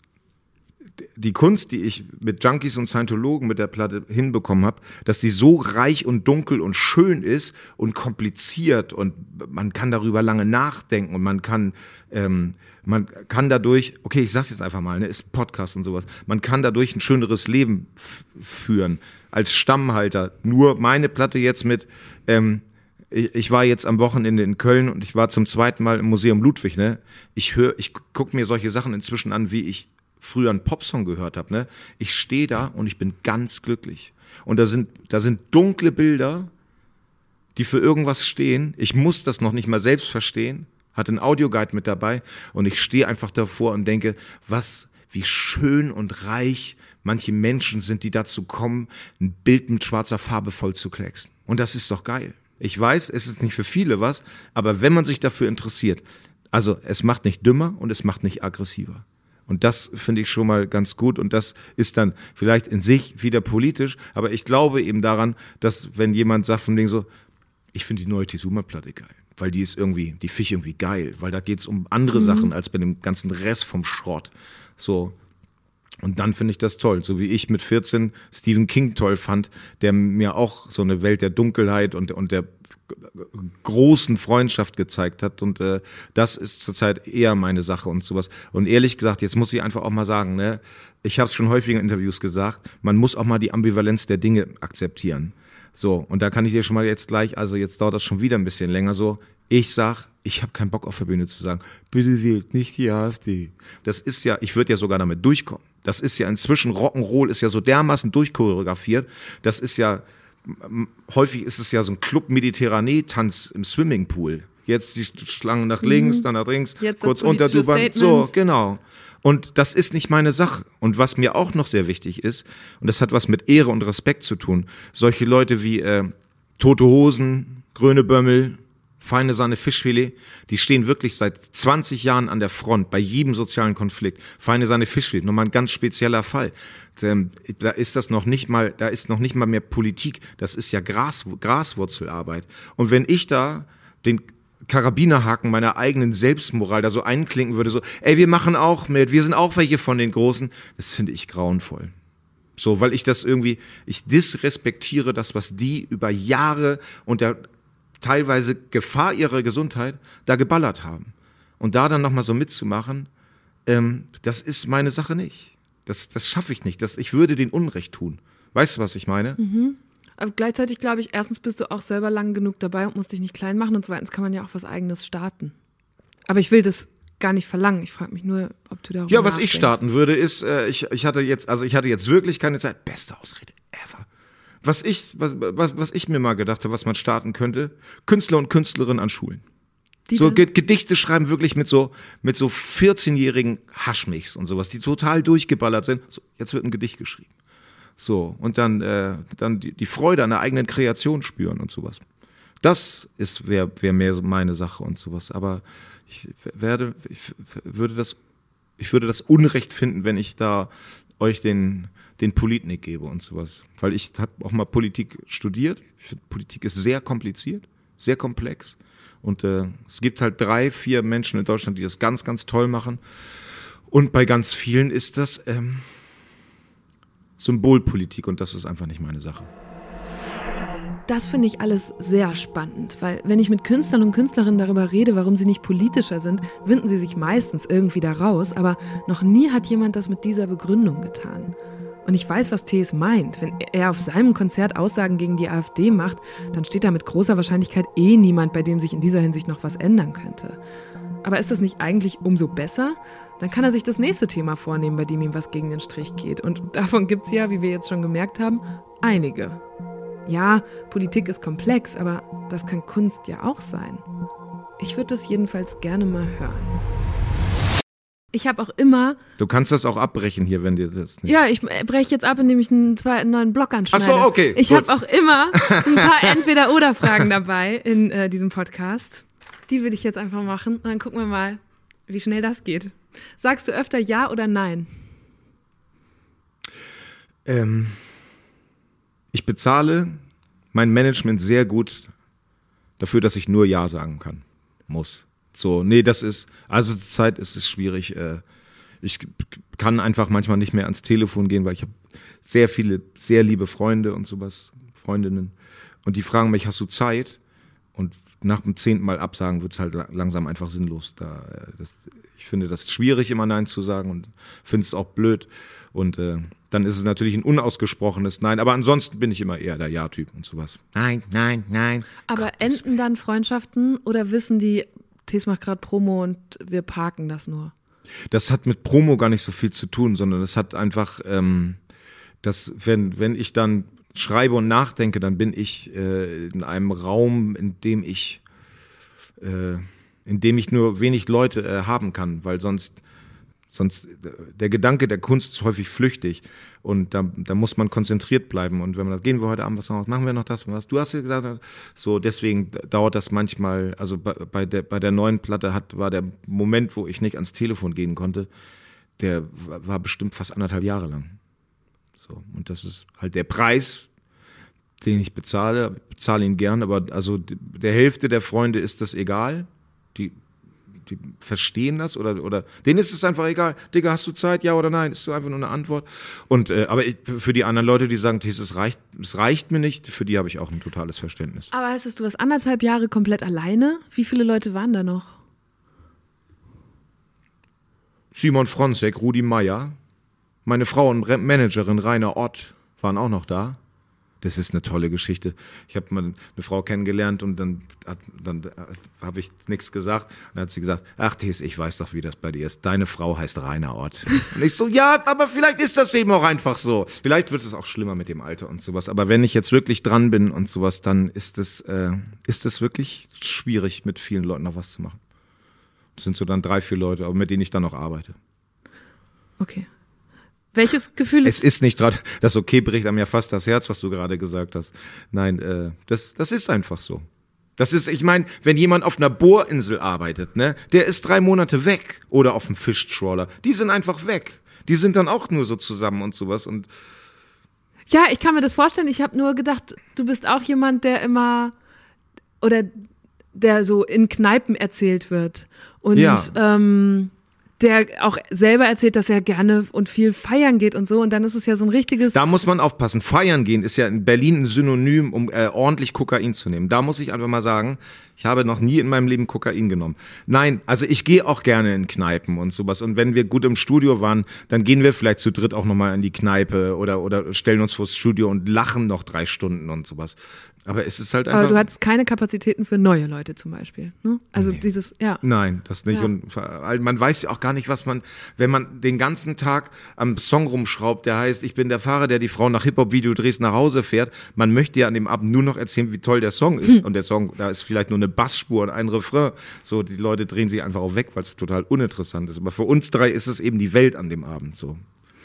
die Kunst, die ich mit Junkies und Scientologen mit der Platte hinbekommen habe, dass sie so reich und dunkel und schön ist und kompliziert und man kann darüber lange nachdenken und man kann, ähm, man kann dadurch, okay, ich sag's jetzt einfach mal, ne, ist ein Podcast und sowas, man kann dadurch ein schöneres Leben f- führen als Stammhalter. Nur meine Platte jetzt mit, ähm, ich, ich war jetzt am Wochenende in Köln und ich war zum zweiten Mal im Museum Ludwig, ne, ich höre, ich gucke mir solche Sachen inzwischen an, wie ich früher einen Popsong gehört habe, ne? Ich stehe da und ich bin ganz glücklich. Und da sind, da sind dunkle Bilder, die für irgendwas stehen. Ich muss das noch nicht mal selbst verstehen. Hatte einen Audioguide mit dabei und ich stehe einfach davor und denke, was, wie schön und reich manche Menschen sind, die dazu kommen, ein Bild mit schwarzer Farbe voll zu klecksen. Und das ist doch geil. Ich weiß, es ist nicht für viele was, aber wenn man sich dafür interessiert, also es macht nicht dümmer und es macht nicht aggressiver. Und das finde ich schon mal ganz gut und das ist dann vielleicht in sich wieder politisch, aber ich glaube eben daran, dass wenn jemand sagt von Ding so, ich finde die neue Tizuma-Platte geil, weil die ist irgendwie, die finde ich irgendwie geil, weil da geht's um andere mhm. Sachen als bei dem ganzen Rest vom Schrott. So. Und dann finde ich das toll, so wie ich mit vierzehn Stephen King toll fand, der mir auch so eine Welt der Dunkelheit und, und der großen Freundschaft gezeigt hat und äh, das ist zurzeit eher meine Sache und sowas. Und ehrlich gesagt, jetzt muss ich einfach auch mal sagen, ne, ich habe es schon häufig in Interviews gesagt, man muss auch mal die Ambivalenz der Dinge akzeptieren. So, und da kann ich dir schon mal jetzt gleich, also jetzt dauert das schon wieder ein bisschen länger so, ich sag, ich habe keinen Bock auf der Bühne zu sagen, bitte wählt nicht die AfD. Das ist ja, ich würde ja sogar damit durchkommen. Das ist ja inzwischen, Rock'n'Roll ist ja so dermaßen durchchoreografiert, das ist ja, häufig ist es ja so ein Club-Mediterranee-Tanz im Swimmingpool. Jetzt die Schlangen nach links, mhm. dann nach links, jetzt kurz unter drüber. So, genau. Und das ist nicht meine Sache. Und was mir auch noch sehr wichtig ist, und das hat was mit Ehre und Respekt zu tun, solche Leute wie äh, Tote Hosen, Grüne Bömmel, Feine Sahne Fischfilet, die stehen wirklich seit zwanzig Jahren an der Front bei jedem sozialen Konflikt. Feine Sahne Fischfilet, nochmal ein ganz spezieller Fall. Da ist das noch nicht mal, da ist noch nicht mal mehr Politik, das ist ja Gras, Graswurzelarbeit. Und wenn ich da den Karabinerhaken meiner eigenen Selbstmoral da so einklinken würde, so, ey, wir machen auch mit, wir sind auch welche von den Großen, das finde ich grauenvoll. So, weil ich das irgendwie, ich disrespektiere das, was die über Jahre unter teilweise Gefahr ihrer Gesundheit da geballert haben. Und da dann nochmal so mitzumachen, ähm, das ist meine Sache nicht. Das, das schaffe ich nicht. Das, ich würde den Unrecht tun. Weißt du, was ich meine? Mhm. Aber gleichzeitig glaube ich, erstens bist du auch selber lang genug dabei und musst dich nicht klein machen und zweitens kann man ja auch was Eigenes starten. Aber ich will das gar nicht verlangen. Ich frage mich nur, ob du darüber Ja, was nachdenkst. ich starten würde, ist, äh, ich, ich hatte jetzt, also ich hatte jetzt wirklich keine Zeit. Beste Ausrede ever. Was ich, was, was, was ich mir mal gedacht habe, was man starten könnte, Künstler und Künstlerinnen an Schulen. Die so dann- Ge- Gedichte schreiben wirklich mit so mit so vierzehnjährigen Haschmichs und sowas, die total durchgeballert sind. So, jetzt wird ein Gedicht geschrieben. So, und dann äh, dann die, die Freude an der eigenen Kreation spüren und sowas. Das ist wäre wär mehr so meine Sache und sowas, aber ich werde ich würde das ich würde das Unrecht finden, wenn ich da euch den den Politnik gebe und sowas, weil ich habe auch mal Politik studiert. Ich finde, Politik ist sehr kompliziert, sehr komplex. Und äh, es gibt halt drei, vier Menschen in Deutschland, die das ganz, ganz toll machen. Und bei ganz vielen ist das ähm, Symbolpolitik und das ist einfach nicht meine Sache. Das finde ich alles sehr spannend, weil wenn ich mit Künstlern und Künstlerinnen darüber rede, warum sie nicht politischer sind, winden sie sich meistens irgendwie da raus, aber noch nie hat jemand das mit dieser Begründung getan. Und ich weiß, was Thees meint. Wenn er auf seinem Konzert Aussagen gegen die AfD macht, dann steht da mit großer Wahrscheinlichkeit eh niemand, bei dem sich in dieser Hinsicht noch was ändern könnte. Aber ist das nicht eigentlich umso besser? Dann kann er sich das nächste Thema vornehmen, bei dem ihm was gegen den Strich geht. Und davon gibt's ja, wie wir jetzt schon gemerkt haben, einige. Ja, Politik ist komplex, aber das kann Kunst ja auch sein. Ich würde das jedenfalls gerne mal hören. Ich habe auch immer... Du kannst das auch abbrechen hier, wenn dir das nicht... Ja, ich breche jetzt ab, indem ich einen, zwei, einen neuen Block anschneide. Ach so, okay, Ich gut. habe auch immer ein paar Entweder-Oder-Fragen dabei in äh, diesem Podcast. Die würde ich jetzt einfach machen und dann gucken wir mal, wie schnell das geht. Sagst du öfter Ja oder Nein? Ähm, ich bezahle mein Management sehr gut dafür, dass ich nur Ja sagen kann, muss. So, nee, das ist, also zur Zeit ist es schwierig. Äh, ich kann einfach manchmal nicht mehr ans Telefon gehen, weil ich habe sehr viele, sehr liebe Freunde und sowas, Freundinnen. Und die fragen mich, hast du Zeit? Und nach dem zehnten Mal absagen wird es halt langsam einfach sinnlos. Da, äh, das, ich finde das schwierig, immer Nein zu sagen und finde es auch blöd. Und äh, dann ist es natürlich ein unausgesprochenes Nein. Aber ansonsten bin ich immer eher der Ja-Typ und sowas. Nein, nein, nein. Aber Gott, enden dann Freundschaften oder wissen die, Tees macht gerade Promo und wir parken das nur? Das hat mit Promo gar nicht so viel zu tun, sondern das hat einfach, ähm, dass wenn, wenn ich dann schreibe und nachdenke, dann bin ich äh, in einem Raum, in dem ich, äh, in dem ich nur wenig Leute äh, haben kann, weil sonst, sonst der Gedanke der Kunst ist häufig flüchtig und da, da muss man konzentriert bleiben und wenn man das, gehen wir heute Abend was machen, machen wir noch das, was du hast ja gesagt, so deswegen dauert das manchmal, also bei, bei der bei der neuen Platte hat war der Moment, wo ich nicht ans Telefon gehen konnte, der war bestimmt fast anderthalb Jahre lang. So und das ist halt der Preis, den ich bezahle, ich bezahle ihn gern, aber also der Hälfte der Freunde ist das egal, die die verstehen das oder oder denen ist es einfach egal. Digga, hast du Zeit? Ja oder nein? Ist so einfach nur eine Antwort. Und äh, aber ich, für die anderen Leute, die sagen, es reicht, es reicht mir nicht, für die habe ich auch ein totales Verständnis. Aber heißt es, du warst anderthalb Jahre komplett alleine? Wie viele Leute waren da noch? Simon Fronzek, Rudi Meier, meine Frau und Managerin Rainer Ott waren auch noch da. Das ist eine tolle Geschichte. Ich habe mal eine Frau kennengelernt und dann, hat, dann habe ich nichts gesagt. Und dann hat sie gesagt, ach Thees, ich weiß doch, wie das bei dir ist. Deine Frau heißt Rainer Ott. Und ich so, ja, aber vielleicht ist das eben auch einfach so. Vielleicht wird es auch schlimmer mit dem Alter und sowas. Aber wenn ich jetzt wirklich dran bin und sowas, dann ist es äh, ist es wirklich schwierig, mit vielen Leuten noch was zu machen. Das sind so dann drei, vier Leute, aber mit denen ich dann noch arbeite. Okay. Welches Gefühl ist... Es ist nicht gerade, das okay bricht einem ja fast das Herz, was du gerade gesagt hast. Nein, äh, das, das ist einfach so. Das ist, ich meine, wenn jemand auf einer Bohrinsel arbeitet, ne, der ist drei Monate weg oder auf einem Fischtrawler. Die sind einfach weg. Die sind dann auch nur so zusammen und sowas und Ja, ich kann mir das vorstellen. Ich habe nur gedacht, du bist auch jemand, der immer oder der so in Kneipen erzählt wird und Ja. ähm, der auch selber erzählt, dass er gerne und viel feiern geht und so. Und dann ist es ja so ein richtiges... da muss man aufpassen. Feiern gehen ist ja in Berlin ein Synonym, um äh, ordentlich Kokain zu nehmen. Da muss ich einfach mal sagen, Ich habe noch nie in meinem Leben Kokain genommen. Nein, also ich gehe auch gerne in Kneipen und sowas. Und wenn wir gut im Studio waren, dann gehen wir vielleicht zu dritt auch nochmal in die Kneipe oder, oder stellen uns vors Studio und lachen noch drei Stunden und sowas. Aber es ist halt einfach... Aber du hattest keine Kapazitäten für neue Leute zum Beispiel, ne? Also Nee. dieses, ja. Nein, das nicht. Ja. Und man weiß ja auch gar nicht, was man, wenn man den ganzen Tag am Song rumschraubt, der heißt, ich bin der Fahrer, der die Frau nach Hip-Hop-Videodrehs nach Hause fährt. Man möchte ja an dem Abend nur noch erzählen, wie toll der Song ist. Hm. Und der Song, da ist vielleicht nur eine Bassspur und ein Refrain. So, die Leute drehen sich einfach auch weg, weil es total uninteressant ist. Aber für uns drei ist es eben die Welt an dem Abend so.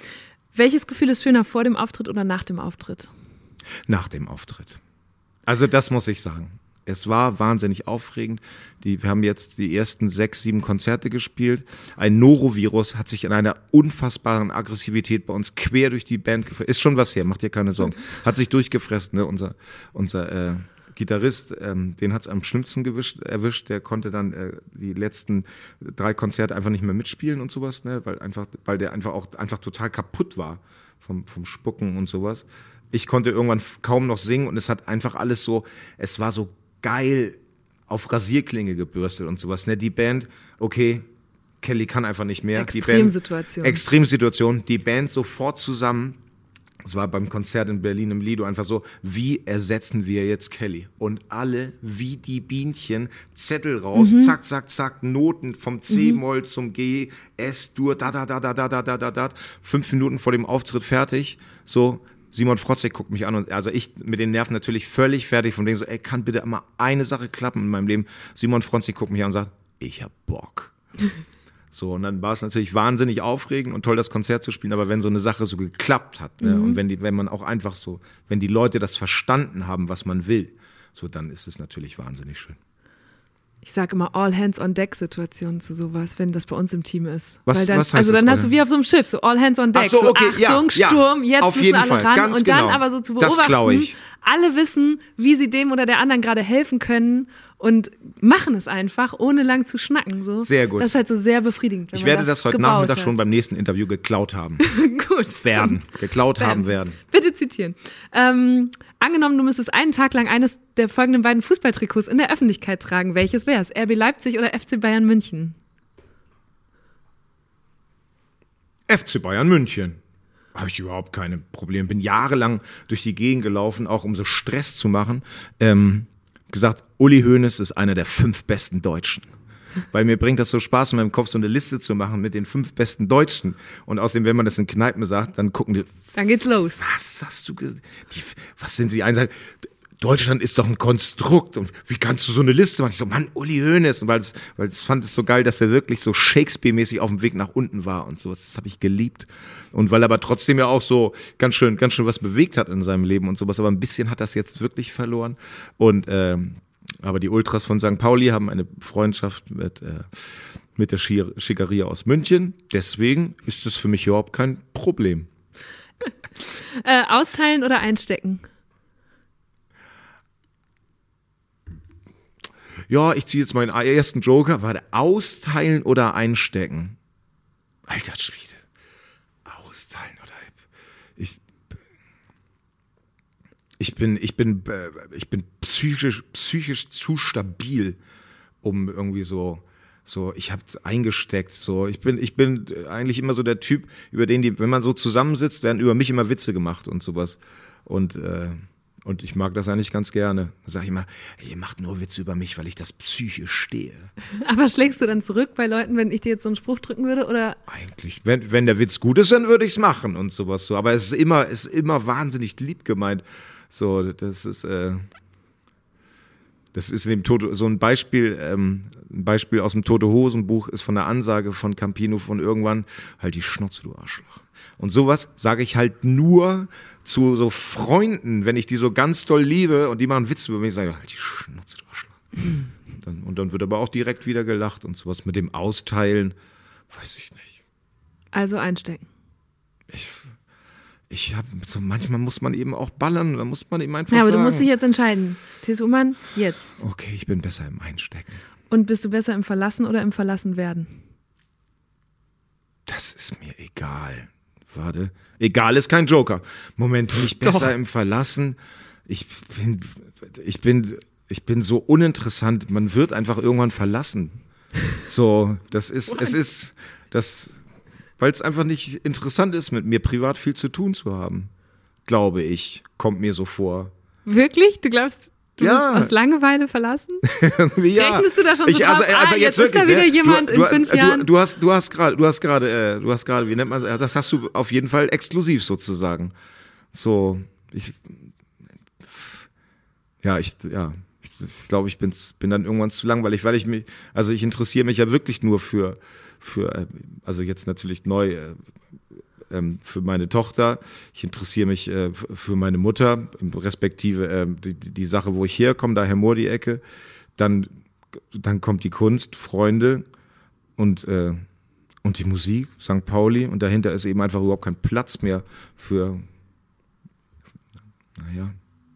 Welches Gefühl ist schöner, vor dem Auftritt oder nach dem Auftritt? Nach dem Auftritt. Also das muss ich sagen. Es war wahnsinnig aufregend. Die, wir haben jetzt die ersten sechs, sieben Konzerte gespielt. Ein Norovirus hat sich in einer unfassbaren Aggressivität bei uns quer durch die Band gefressen. Ist schon was her, macht dir keine Sorgen. Hat sich durchgefressen, ne? Unser, unser äh, Gitarrist, ähm, den hat es am schlimmsten gewischt, erwischt. Der konnte dann äh, die letzten drei Konzerte einfach nicht mehr mitspielen und sowas, ne? Weil einfach, weil der einfach auch einfach total kaputt war vom, vom Spucken und sowas. Ich konnte irgendwann kaum noch singen und es hat einfach alles so, es war so geil auf Rasierklinge gebürstet und sowas. Ne? Die Band, okay, Kelly kann einfach nicht mehr. Extremsituation. Extremsituation. Die Band sofort zusammen. Es war beim Konzert in Berlin im Lido einfach so, wie ersetzen wir jetzt Kelly? Und alle wie die Bienchen, Zettel raus, mhm. zack, zack, zack, Noten vom C-Moll mhm. zum G, S-Dur, da, da, da, da, da, da, da, da, da. Fünf Minuten vor dem Auftritt fertig, so. Simon Frotzek guckt mich an und also ich mit den Nerven natürlich völlig fertig von denen so, ey, kann bitte mal eine Sache klappen in meinem Leben. Simon Frotzek guckt mich an und sagt, ich hab Bock. So, und dann war es natürlich wahnsinnig aufregend und toll, das Konzert zu spielen, aber wenn so eine Sache so geklappt hat, ne, mhm. und wenn die, wenn man auch einfach so, wenn die Leute das verstanden haben, was man will, so, dann ist es natürlich wahnsinnig schön. Ich sage immer All-Hands-on-Deck-Situationen zu sowas, wenn das bei uns im Team ist. Was, Weil dann, was heißt also das? dann hast du wie auf so einem Schiff, so All-Hands-on-Deck, Ach so, okay, so Achtung, ja, Sturm, ja, jetzt auf müssen jeden alle Fall, ran ganz und dann genau. aber so zu Das glaub beobachten, ich. alle wissen, wie sie dem oder der anderen gerade helfen können und machen es einfach, ohne lang zu schnacken. So. Sehr gut. Das ist halt so sehr befriedigend. Wenn Ich man werde das, das heute gebaut Nachmittag hat. schon beim nächsten Interview geklaut haben. Gut. Werden. Geklaut Werden. haben werden. Bitte zitieren. Ähm, angenommen, du müsstest einen Tag lang eines der folgenden beiden Fußballtrikots in der Öffentlichkeit tragen. Welches wäre es? R B Leipzig oder F C Bayern München? F C Bayern München. Habe ich überhaupt keine Probleme. Bin jahrelang durch die Gegend gelaufen, auch um so Stress zu machen. Ähm, gesagt, Uli Hoeneß ist einer der fünf besten Deutschen. Weil mir bringt das so Spaß, in meinem Kopf so eine Liste zu machen mit den fünf besten Deutschen. Und außerdem, wenn man das in Kneipen sagt, dann gucken die. Dann geht's los. Was hast du gesagt? Die, was sind sie? Einen sagen, Deutschland ist doch ein Konstrukt. Und wie kannst du so eine Liste machen? Ich so, Mann, Uli Hoeneß. Und weil es, weil es fand es so geil, dass er wirklich so Shakespeare-mäßig auf dem Weg nach unten war und so. Das habe ich geliebt. Und weil er aber trotzdem ja auch so ganz schön, ganz schön was bewegt hat in seinem Leben und sowas. Aber ein bisschen hat das jetzt wirklich verloren. Und, ähm, aber die Ultras von Sankt Pauli haben eine Freundschaft mit, äh, mit der Schickeria aus München. Deswegen ist es für mich überhaupt kein Problem. Äh, austeilen oder einstecken? Ja, ich ziehe jetzt meinen ersten Joker. Warte, austeilen oder einstecken? Alter Schwede. Austeilen oder ich ich bin ich bin ich bin psychisch psychisch zu stabil, um irgendwie so so ich habe eingesteckt so ich bin ich bin eigentlich immer so der Typ, über den die, wenn man so zusammensitzt, werden über mich immer Witze gemacht und sowas und äh, Und ich mag das eigentlich ganz gerne. Da sage ich immer, ey, ihr macht nur Witze über mich, weil ich das psychisch stehe. Aber schlägst du dann zurück bei Leuten, wenn ich dir jetzt so einen Spruch drücken würde? Oder? Eigentlich. Wenn, wenn der Witz gut ist, dann würde ich es machen und sowas so. Aber es ist immer, es ist immer wahnsinnig lieb gemeint. So, das ist, äh, das ist in dem Tote, so ein Beispiel, ähm, ein Beispiel aus dem Tote-Hosen-Buch ist von der Ansage von Campino von irgendwann, halt die Schnauze, du Arschloch. Und sowas sage ich halt nur zu so Freunden, wenn ich die so ganz doll liebe und die machen Witze über mich, sage ich, halt die Schnauze, du Arschloch. Und dann, und dann wird aber auch direkt wieder gelacht und sowas mit dem Austeilen, weiß ich nicht. Also einstecken. Ich, ich habe so, manchmal muss man eben auch ballern, da muss man eben einfach Ja, aber sagen, du musst dich jetzt entscheiden. T S Ullmann, jetzt. okay, ich bin besser im Einstecken. Und bist du besser im Verlassen oder im Verlassen werden? Das ist mir egal. Warte. Egal ist kein Joker. Moment, bin ich besser Doch. im Verlassen? Ich bin, ich bin ich bin so uninteressant, man wird einfach irgendwann verlassen. So, das ist, es ist, das, weil es einfach nicht interessant ist, mit mir privat viel zu tun zu haben. Glaube ich, kommt mir so vor. Wirklich? Du glaubst, du ja. bist aus Langeweile verlassen? Irgendwie ja. Rechnest du da schon so ich, also, drauf? also ah, jetzt, jetzt wirklich, ist da wieder ne? jemand du, in du, fünf du, Jahren. Du hast, du hast gerade, du hast gerade, äh, du hast gerade, wie nennt man das? Das hast du auf jeden Fall exklusiv sozusagen. So, ich, ja, ich, ja. Ich glaube, ich bin, bin dann irgendwann zu langweilig, weil ich mich, also ich interessiere mich ja wirklich nur für, für, also jetzt natürlich neu, ähm, für meine Tochter. Ich interessiere mich äh, für meine Mutter, respektive äh, die, die Sache, wo ich herkomme, daher Moor die Ecke. Dann, dann kommt die Kunst, Freunde und, äh, und die Musik, Sankt Pauli. Und dahinter ist eben einfach überhaupt kein Platz mehr für, naja.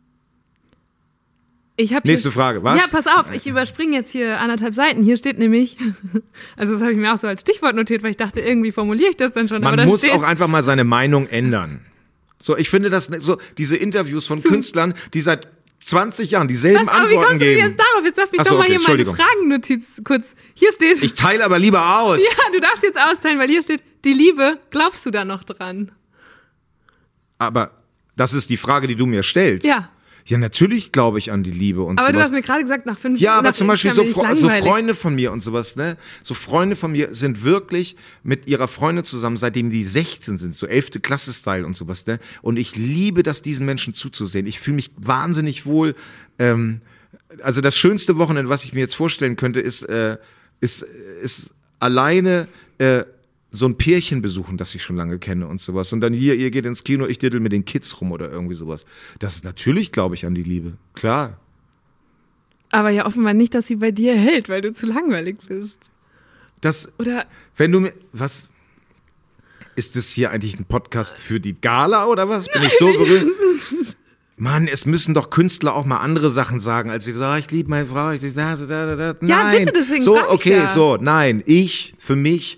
Ich hab Nächste hier, Frage, was? Ja, pass auf, ich überspringe jetzt hier anderthalb Seiten. Hier steht nämlich, also das habe ich mir auch so als Stichwort notiert, weil ich dachte, irgendwie formuliere ich das dann schon. Man aber da muss steht, auch einfach mal seine Meinung ändern. So, ich finde das, so diese Interviews von Künstlern, die seit zwanzig Jahren dieselben was, aber wie Antworten kommst du geben. jetzt darauf? Jetzt lass mich Ach so, doch mal okay, hier meine Entschuldigung. Fragennotiz kurz. Hier steht, Ich teile aber lieber aus. ja, du darfst jetzt austeilen, weil hier steht, die Liebe, glaubst du da noch dran? Aber das ist die Frage, die du mir stellst. Ja. Ja, natürlich glaube ich an die Liebe und Aber sowas. du hast mir gerade gesagt, nach fünf Ja, aber nach zum Beispiel Jahren so, bin ich Fre so langweilig. Freunde von mir und sowas, ne? So Freunde von mir sind wirklich mit ihrer Freundin zusammen, seitdem die sechzehn sind, so elfte Klasse-Style und sowas, ne? Und ich liebe das, diesen Menschen zuzusehen. Ich fühle mich wahnsinnig wohl. Ähm, also das schönste Wochenende, was ich mir jetzt vorstellen könnte, ist, äh, ist, ist alleine äh, so ein Pärchen besuchen, das ich schon lange kenne und sowas. Und dann hier, ihr geht ins Kino, ich diddel mit den Kids rum oder irgendwie sowas. Das ist natürlich, glaube ich, an die Liebe. Klar. Aber ja offenbar nicht, dass sie bei dir hält, weil du zu langweilig bist. Das, Oder wenn du mir, was, ist das hier eigentlich ein Podcast für die Gala oder was? Bin ich so berühmt? Mann, es müssen doch Künstler auch mal andere Sachen sagen, als sie sagen, ich liebe meine Frau, ich da, da, da, da. Nein. Ja, bitte, deswegen so, frag ich okay, ja. so, nein, ich, für mich,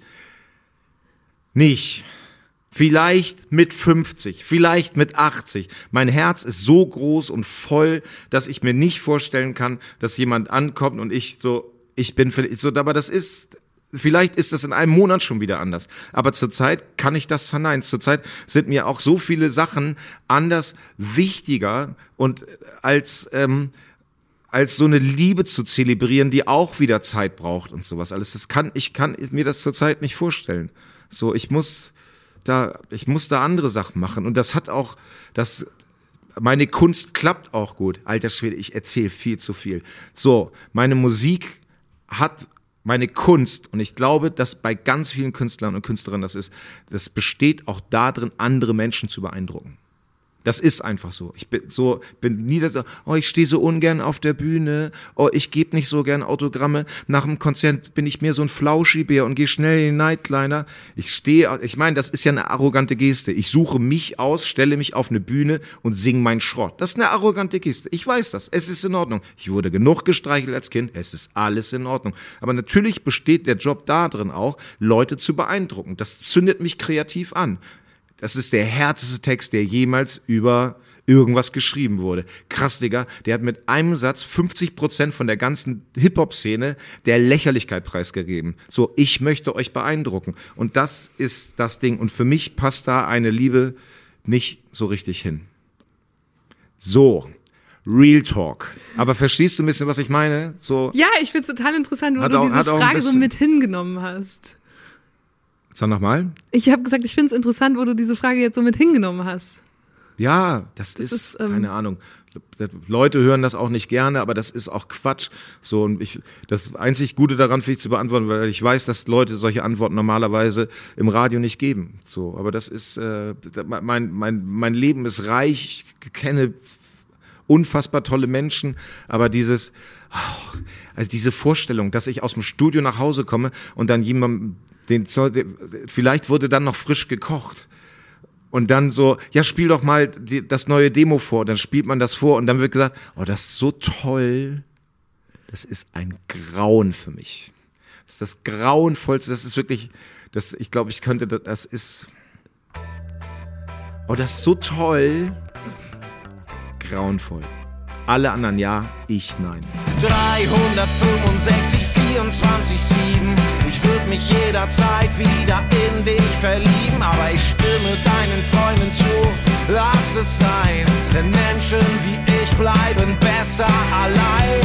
nicht. Vielleicht mit fünfzig, vielleicht mit achtzig. Mein Herz ist so groß und voll, dass ich mir nicht vorstellen kann, dass jemand ankommt und ich so, ich bin vielleicht so, aber das ist, vielleicht ist das in einem Monat schon wieder anders. Aber zurzeit kann ich das verneinen. Zurzeit sind mir auch so viele Sachen anders wichtiger und als, ähm, als so eine Liebe zu zelebrieren, die auch wieder Zeit braucht und sowas alles. Das kann, ich kann mir das zurzeit nicht vorstellen. So, ich muss da, ich muss da andere Sachen machen. Und das hat auch, das, meine Kunst klappt auch gut. Alter Schwede, ich erzähle viel zu viel. So, meine Musik hat, meine Kunst, und ich glaube, dass bei ganz vielen Künstlern und Künstlerinnen das ist, das besteht auch darin, andere Menschen zu beeindrucken. Das ist einfach so. Ich bin so, bin nie so, oh, ich stehe so ungern auf der Bühne, oh, ich gebe nicht so gern Autogramme. Nach dem Konzert bin ich mehr so ein Flauschibär und gehe schnell in den Nightliner. Ich stehe, ich meine, das ist ja eine arrogante Geste. Ich suche mich aus, stelle mich auf eine Bühne und singe meinen Schrott. Das ist eine arrogante Geste. Ich weiß das. Es ist in Ordnung. Ich wurde genug gestreichelt als Kind. Es ist alles in Ordnung. Aber natürlich besteht der Job darin auch, Leute zu beeindrucken. Das zündet mich kreativ an. Das ist der härteste Text, der jemals über irgendwas geschrieben wurde. Krass, Digga, der hat mit einem Satz fünfzig Prozent von der ganzen Hip-Hop-Szene der Lächerlichkeit preisgegeben. So, ich möchte euch beeindrucken. Und das ist das Ding. Und für mich passt da eine Liebe nicht so richtig hin. So, Real Talk. Aber verstehst du ein bisschen, was ich meine? So, ja, ich find's total interessant, wo Hat du auch- diese hat auch ein Frage so bisschen- mit hingenommen hast. sag nochmal. Ich habe gesagt, ich find's interessant, wo du diese Frage jetzt so mit hingenommen hast. Ja, das, Das ist, ist, ähm, keine Ahnung. Leute hören das auch nicht gerne, aber das ist auch Quatsch. So, und ich, das einzig Gute daran finde ich zu beantworten, weil ich weiß, dass Leute solche Antworten normalerweise im Radio nicht geben. So, aber das ist, äh, mein, mein, mein Leben ist reich, ich kenne unfassbar tolle Menschen, aber dieses, oh, also diese Vorstellung, dass ich aus dem Studio nach Hause komme und dann jemand, den, vielleicht wurde dann noch frisch gekocht. Und dann so, ja, spiel doch mal die, das neue Demo vor. Dann spielt man das vor und dann wird gesagt, oh, das ist so toll. Das ist ein Grauen für mich. Das ist das Grauenvollste. Das ist wirklich, das, ich glaube, ich könnte, das ist, oh, das ist so toll. Grauenvoll. Alle anderen ja, ich nein. dreihundertfünfundsechzig, vierundzwanzig, sieben. Ich würde mich jederzeit wieder in dich verlieben, aber ich stimme deinen Freunden zu, lass es sein, denn Menschen wie ich bleiben besser allein.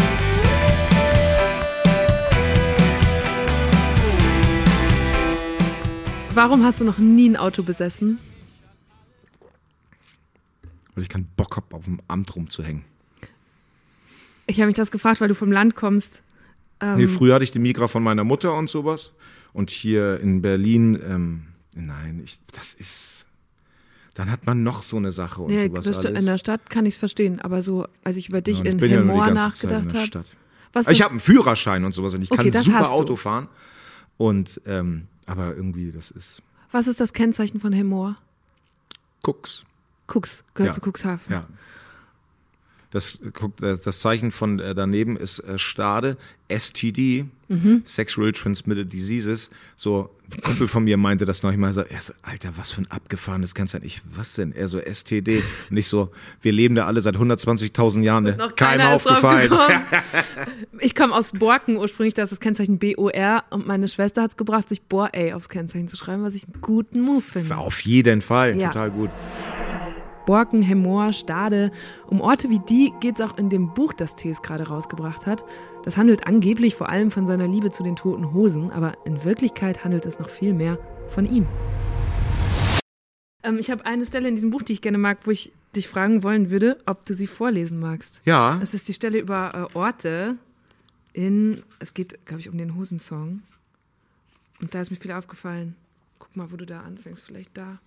Warum hast du noch nie ein Auto besessen? Weil ich keinen Bock habe, auf dem Amt rumzuhängen. Ich habe mich das gefragt, weil du vom Land kommst. Ähm Nee, früher hatte ich die Migra von meiner Mutter und sowas. Und hier in Berlin, ähm, nein, ich, das ist, dann hat man noch so eine Sache und ja, sowas das alles. In der Stadt kann ich es verstehen, aber so, als ich über dich Ja, ich in bin ja nur die Hemmoor ganze Zeit in nachgedacht der habe. Stadt. Was Ich das- habe einen Führerschein und sowas und ich Okay, kann das super hast du. Auto fahren. Und, ähm, aber irgendwie, das ist Was ist das Kennzeichen von Hemmoor? Cooks. Cooks, gehört Ja. zu Cuxhaven. Ja. Das, guck, das das Zeichen von äh, daneben ist äh, Stade, S T D, Mhm. Sexual Transmitted Diseases. So, ein Kumpel von mir meinte das noch mal, so, er so, Alter, was für ein abgefahrenes Kennzeichen. Ich, was denn? Er so, S T D. Und ich so, wir leben da alle seit hundertzwanzigtausend Jahren, ne? Noch Keinem keiner ist drauf aufgefallen. gekommen. Ich komme aus Borken ursprünglich, da ist das Kennzeichen B O R und meine Schwester hat es gebracht, sich Bor-A aufs Kennzeichen zu schreiben, was ich einen guten Move finde. Auf jeden Fall, Ja. total gut. Borken, Hemmoor, Stade. Um Orte wie die geht es auch in dem Buch, das Thees gerade rausgebracht hat. Das handelt angeblich vor allem von seiner Liebe zu den Toten Hosen, aber in Wirklichkeit handelt es noch viel mehr von ihm. Ähm, ich habe eine Stelle in diesem Buch, die ich gerne mag, wo ich dich fragen wollen würde, ob du sie vorlesen magst. Ja, Das ist die Stelle über äh, Orte in, es geht, glaube ich, um den Hosensong. Und da ist mir viel aufgefallen. Guck mal, wo du da anfängst, vielleicht da.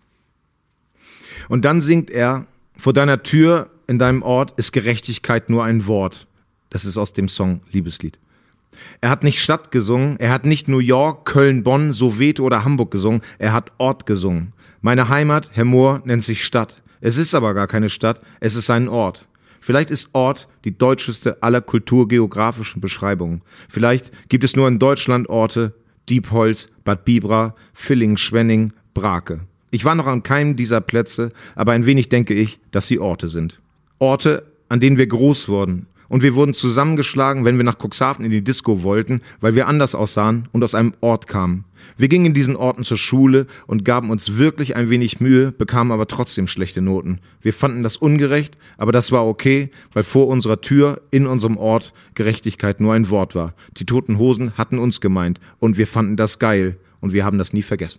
und dann singt er, vor deiner Tür in deinem Ort ist Gerechtigkeit nur ein Wort. Das ist aus dem Song Liebeslied. Er hat nicht Stadt gesungen, er hat nicht New York, Köln, Bonn, Soweto oder Hamburg gesungen, er hat Ort gesungen. Meine Heimat, Hemmoor, nennt sich Stadt. Es ist aber gar keine Stadt, es ist ein Ort. Vielleicht ist Ort die deutscheste aller kulturgeografischen Beschreibungen. Vielleicht gibt es nur in Deutschland Orte, Diepholz, Bad Bibra, Villingen, Schwenning, Brake. Ich war noch an keinem dieser Plätze, aber ein wenig denke ich, dass sie Orte sind. Orte, an denen wir groß wurden. Und wir wurden zusammengeschlagen, wenn wir nach Cuxhaven in die Disco wollten, weil wir anders aussahen und aus einem Ort kamen. Wir gingen in diesen Orten zur Schule und gaben uns wirklich ein wenig Mühe, bekamen aber trotzdem schlechte Noten. Wir fanden das ungerecht, aber das war okay, weil vor unserer Tür in unserem Ort Gerechtigkeit nur ein Wort war. Die Toten Hosen hatten uns gemeint und wir fanden das geil und wir haben das nie vergessen.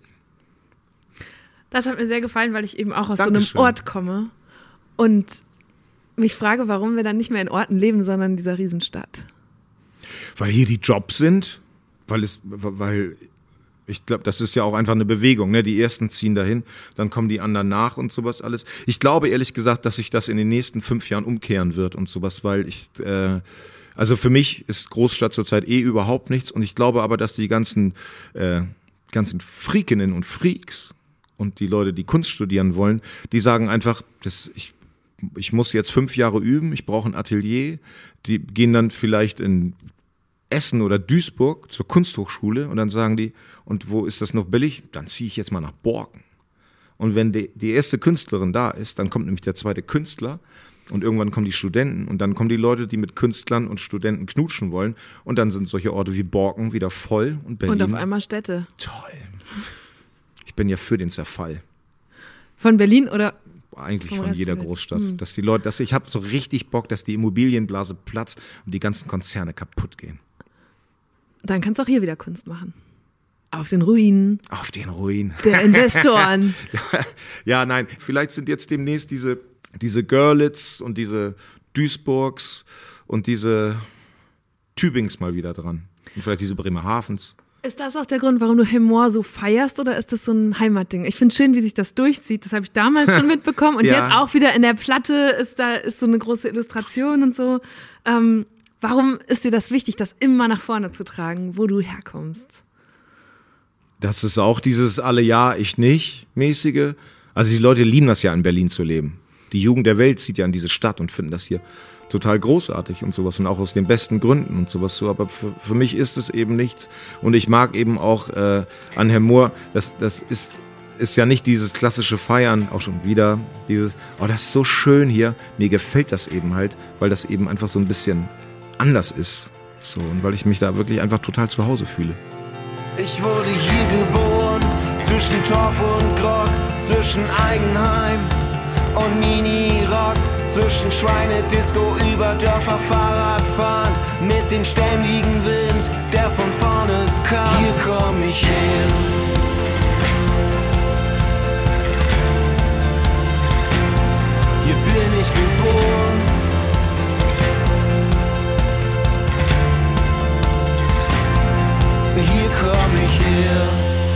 Das hat mir sehr gefallen, weil ich eben auch aus Dankeschön. so einem Ort komme und mich frage, warum wir dann nicht mehr in Orten leben, sondern in dieser Riesenstadt. Weil hier die Jobs sind, weil es, weil ich glaube, das ist ja auch einfach eine Bewegung, ne? Die ersten ziehen dahin, dann kommen die anderen nach und sowas alles. Ich glaube ehrlich gesagt, dass sich das in den nächsten fünf Jahren umkehren wird und sowas, weil ich, äh, also für mich ist Großstadt zurzeit eh überhaupt nichts und ich glaube aber, dass die ganzen, äh, ganzen Freakinnen und Freaks und die Leute, die Kunst studieren wollen, die sagen einfach, das, ich ich muss jetzt fünf Jahre üben, ich brauche ein Atelier, die gehen dann vielleicht in Essen oder Duisburg zur Kunsthochschule und dann sagen die, und wo ist das noch billig? Dann ziehe ich jetzt mal nach Borken. Und wenn die, die erste Künstlerin da ist, dann kommt nämlich der zweite Künstler und irgendwann kommen die Studenten und dann kommen die Leute, die mit Künstlern und Studenten knutschen wollen und dann sind solche Orte wie Borken wieder voll und Berlin. Und auf einmal Städte. Toll. Ich bin ja für den Zerfall. Von Berlin oder? Eigentlich Vom von Rest jeder der Welt. Großstadt. Hm. Dass die Leute, dass ich habe so richtig Bock, dass die Immobilienblase platzt und die ganzen Konzerne kaputt gehen. Dann kannst du auch hier wieder Kunst machen. Auf den Ruinen Auf den Ruin. der Investoren. Ja, nein, vielleicht sind jetzt demnächst diese, diese Görlitz und diese Duisburgs und diese Tübings mal wieder dran. Und vielleicht diese Bremerhavens. Ist das auch der Grund, warum du Hemmoor so feierst oder ist das so ein Heimatding? Ich finde es schön, wie sich das durchzieht. Das habe ich damals schon mitbekommen und Ja. jetzt auch wieder in der Platte ist da ist so eine große Illustration und so. Ähm, warum ist dir das wichtig, das immer nach vorne zu tragen, wo du herkommst? Das ist auch dieses alle ja, ich nicht mäßige. Also die Leute lieben das ja, in Berlin zu leben. Die Jugend der Welt zieht ja in diese Stadt und finden das hier total großartig und sowas und auch aus den besten Gründen und sowas so. Aber für, für mich ist es eben nichts. Und ich mag eben auch äh, an Hemmoor, das, das ist ist ja nicht dieses klassische Feiern, auch schon wieder dieses, oh, das ist so schön hier. Mir gefällt das eben halt, weil das eben einfach so ein bisschen anders ist. So, und weil ich mich da wirklich einfach total zu Hause fühle. Ich wurde hier geboren, zwischen Torf und Grog, zwischen Eigenheim und Mini-Rock, zwischen Schweinedisco über Dörfer Fahrradfahren, mit dem ständigen Wind, der von vorne kam. Hier komm ich her. Hier bin ich geboren. Hier komm ich her.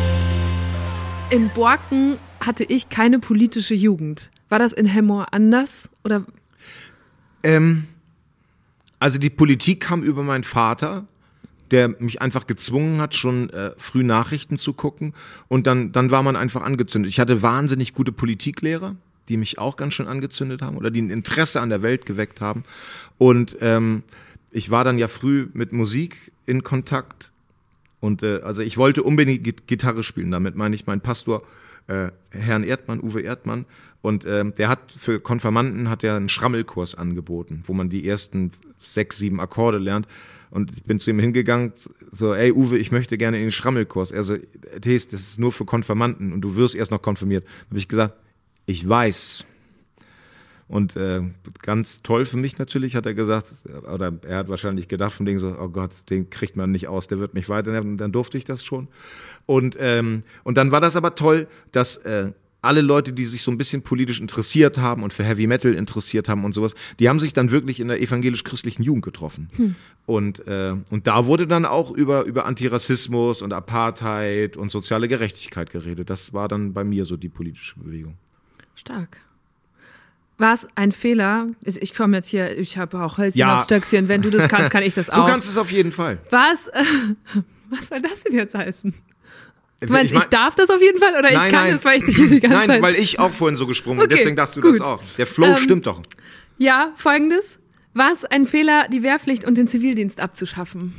In Borken hatte ich keine politische Jugend. War das in Hemmoor anders? Oder? Ähm, also die Politik kam über meinen Vater, der mich einfach gezwungen hat, schon äh, früh Nachrichten zu gucken. Und dann, dann war man einfach angezündet. Ich hatte wahnsinnig gute Politiklehrer, die mich auch ganz schön angezündet haben oder die ein Interesse an der Welt geweckt haben. Und ähm, ich war dann ja früh mit Musik in Kontakt. Und äh, also ich wollte unbedingt Gitarre spielen. Damit meine ich meinen Pastor, äh, Herrn Erdmann, Uwe Erdmann. Und ähm, der hat für Konfirmanden hat er einen Schrammelkurs angeboten, wo man die ersten sechs, sieben Akkorde lernt. Und ich bin zu ihm hingegangen, so, ey Uwe, ich möchte gerne in den Schrammelkurs. Er so, Thees, das ist nur für Konfirmanden und du wirst erst noch konfirmiert. Da habe ich gesagt, ich weiß. Und äh, ganz toll für mich natürlich, hat er gesagt, oder er hat wahrscheinlich gedacht von denen so, oh Gott, den kriegt man nicht aus, der wird mich weiternehmen. Und dann durfte ich das schon. Und, ähm, und dann war das aber toll, dass äh, alle Leute, die sich so ein bisschen politisch interessiert haben und für Heavy Metal interessiert haben und sowas, die haben sich dann wirklich in der evangelisch-christlichen Jugend getroffen. Hm. Und, äh, und da wurde dann auch über, über Antirassismus und Apartheid und soziale Gerechtigkeit geredet. Das war dann bei mir so die politische Bewegung. Stark. War es ein Fehler? Ich komme jetzt hier, ich habe auch Hölzchen ja. auf Stöckchen. Wenn du das kannst, kann ich das auch. Du kannst es auf jeden Fall. War es, äh, was soll das denn jetzt heißen? Du meinst, ich, mein, ich darf das auf jeden Fall oder nein, ich kann nein. das, weil ich dich die ganze Nein, Zeit... weil ich auch vorhin so gesprungen bin, okay, deswegen darfst du gut. das auch. Der Flow ähm, stimmt doch. Ja, folgendes. War es ein Fehler, die Wehrpflicht und den Zivildienst abzuschaffen?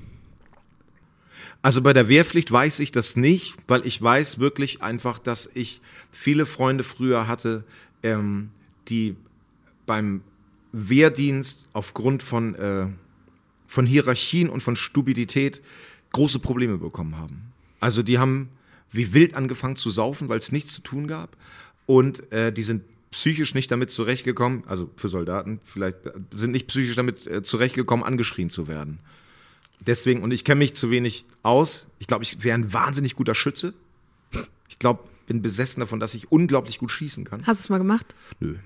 Also bei der Wehrpflicht weiß ich das nicht, weil ich weiß wirklich einfach, dass ich viele Freunde früher hatte, ähm, die beim Wehrdienst aufgrund von, äh, von Hierarchien und von Stupidität große Probleme bekommen haben. Also die haben wie wild angefangen zu saufen, weil es nichts zu tun gab. Und äh, die sind psychisch nicht damit zurechtgekommen, also für Soldaten vielleicht, sind nicht psychisch damit äh, zurechtgekommen, angeschrien zu werden. Deswegen, und ich kenne mich zu wenig aus, ich glaube, ich wäre ein wahnsinnig guter Schütze. Ich glaube, bin besessen davon, dass ich unglaublich gut schießen kann. Hast du es mal gemacht? Nö.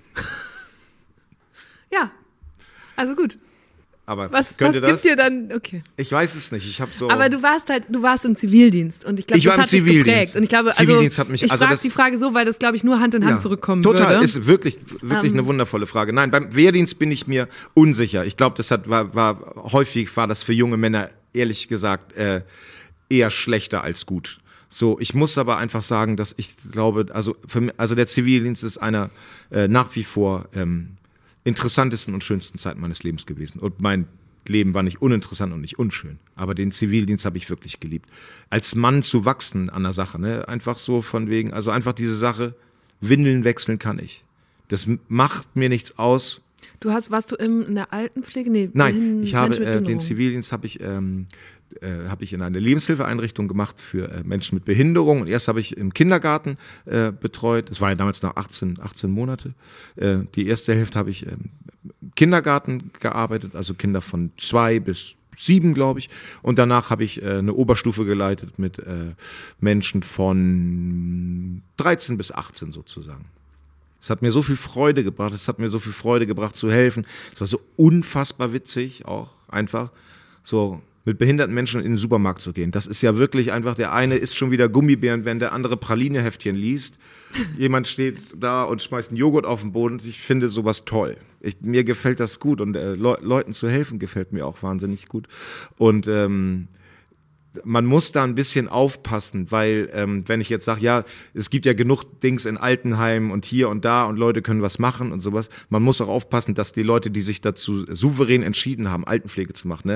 Ja, also gut. Aber was könnte was das? gibt dir dann, okay. Ich weiß es nicht, ich habe so... Aber du warst halt, du warst im Zivildienst und ich glaube, Ich das war im hat dich Zivildienst. geprägt. Und ich glaube, also, Zivildienst hat mich- ich also frage das- die Frage so, weil das, glaube ich, nur Hand in Hand Ja, zurückkommen total, würde. ist wirklich, wirklich Ähm. eine wundervolle Frage. Nein, beim Wehrdienst bin ich mir unsicher. Ich glaube, das hat, war, war, häufig war das für junge Männer, ehrlich gesagt, äh, eher schlechter als gut. So, ich muss aber einfach sagen, dass ich glaube, also, für mich, also der Zivildienst ist einer äh, nach wie vor ähm, interessantesten und schönsten Zeit meines Lebens gewesen. Und mein Leben war nicht uninteressant und nicht unschön. Aber den Zivildienst habe ich wirklich geliebt. Als Mann zu wachsen an der Sache, ne? Einfach so von wegen, also einfach diese Sache, Windeln wechseln kann ich. Das macht mir nichts aus. Du hast, warst du im, in der Altenpflege? Nee, Nein, Behin- ich habe Menschen mit äh, den Behinderung. Zivildienst habe ich ähm, äh, habe ich in einer Lebenshilfeeinrichtung gemacht für äh, Menschen mit Behinderung. Und erst habe ich im Kindergarten äh, betreut. Das war ja damals noch achtzehn, achtzehn Monate. Äh, die erste Hälfte habe ich ähm, im Kindergarten gearbeitet, also Kinder von zwei bis sieben, glaube ich. Und danach habe ich äh, eine Oberstufe geleitet mit äh, Menschen von dreizehn bis achtzehn sozusagen. Es hat mir so viel Freude gebracht, es hat mir so viel Freude gebracht zu helfen. Es war so unfassbar witzig auch einfach, so mit behinderten Menschen in den Supermarkt zu gehen. Das ist ja wirklich einfach, der eine isst schon wieder Gummibären, wenn der andere Pralineheftchen liest. Jemand steht da und schmeißt einen Joghurt auf den Boden. Ich finde sowas toll. Ich, mir gefällt das gut und äh, Le- Leuten zu helfen gefällt mir auch wahnsinnig gut. Und ähm, man muss da ein bisschen aufpassen, weil ähm, wenn ich jetzt sage, ja, es gibt ja genug Dings in Altenheimen und hier und da und Leute können was machen und sowas, man muss auch aufpassen, dass die Leute, die sich dazu souverän entschieden haben, Altenpflege zu machen, ne,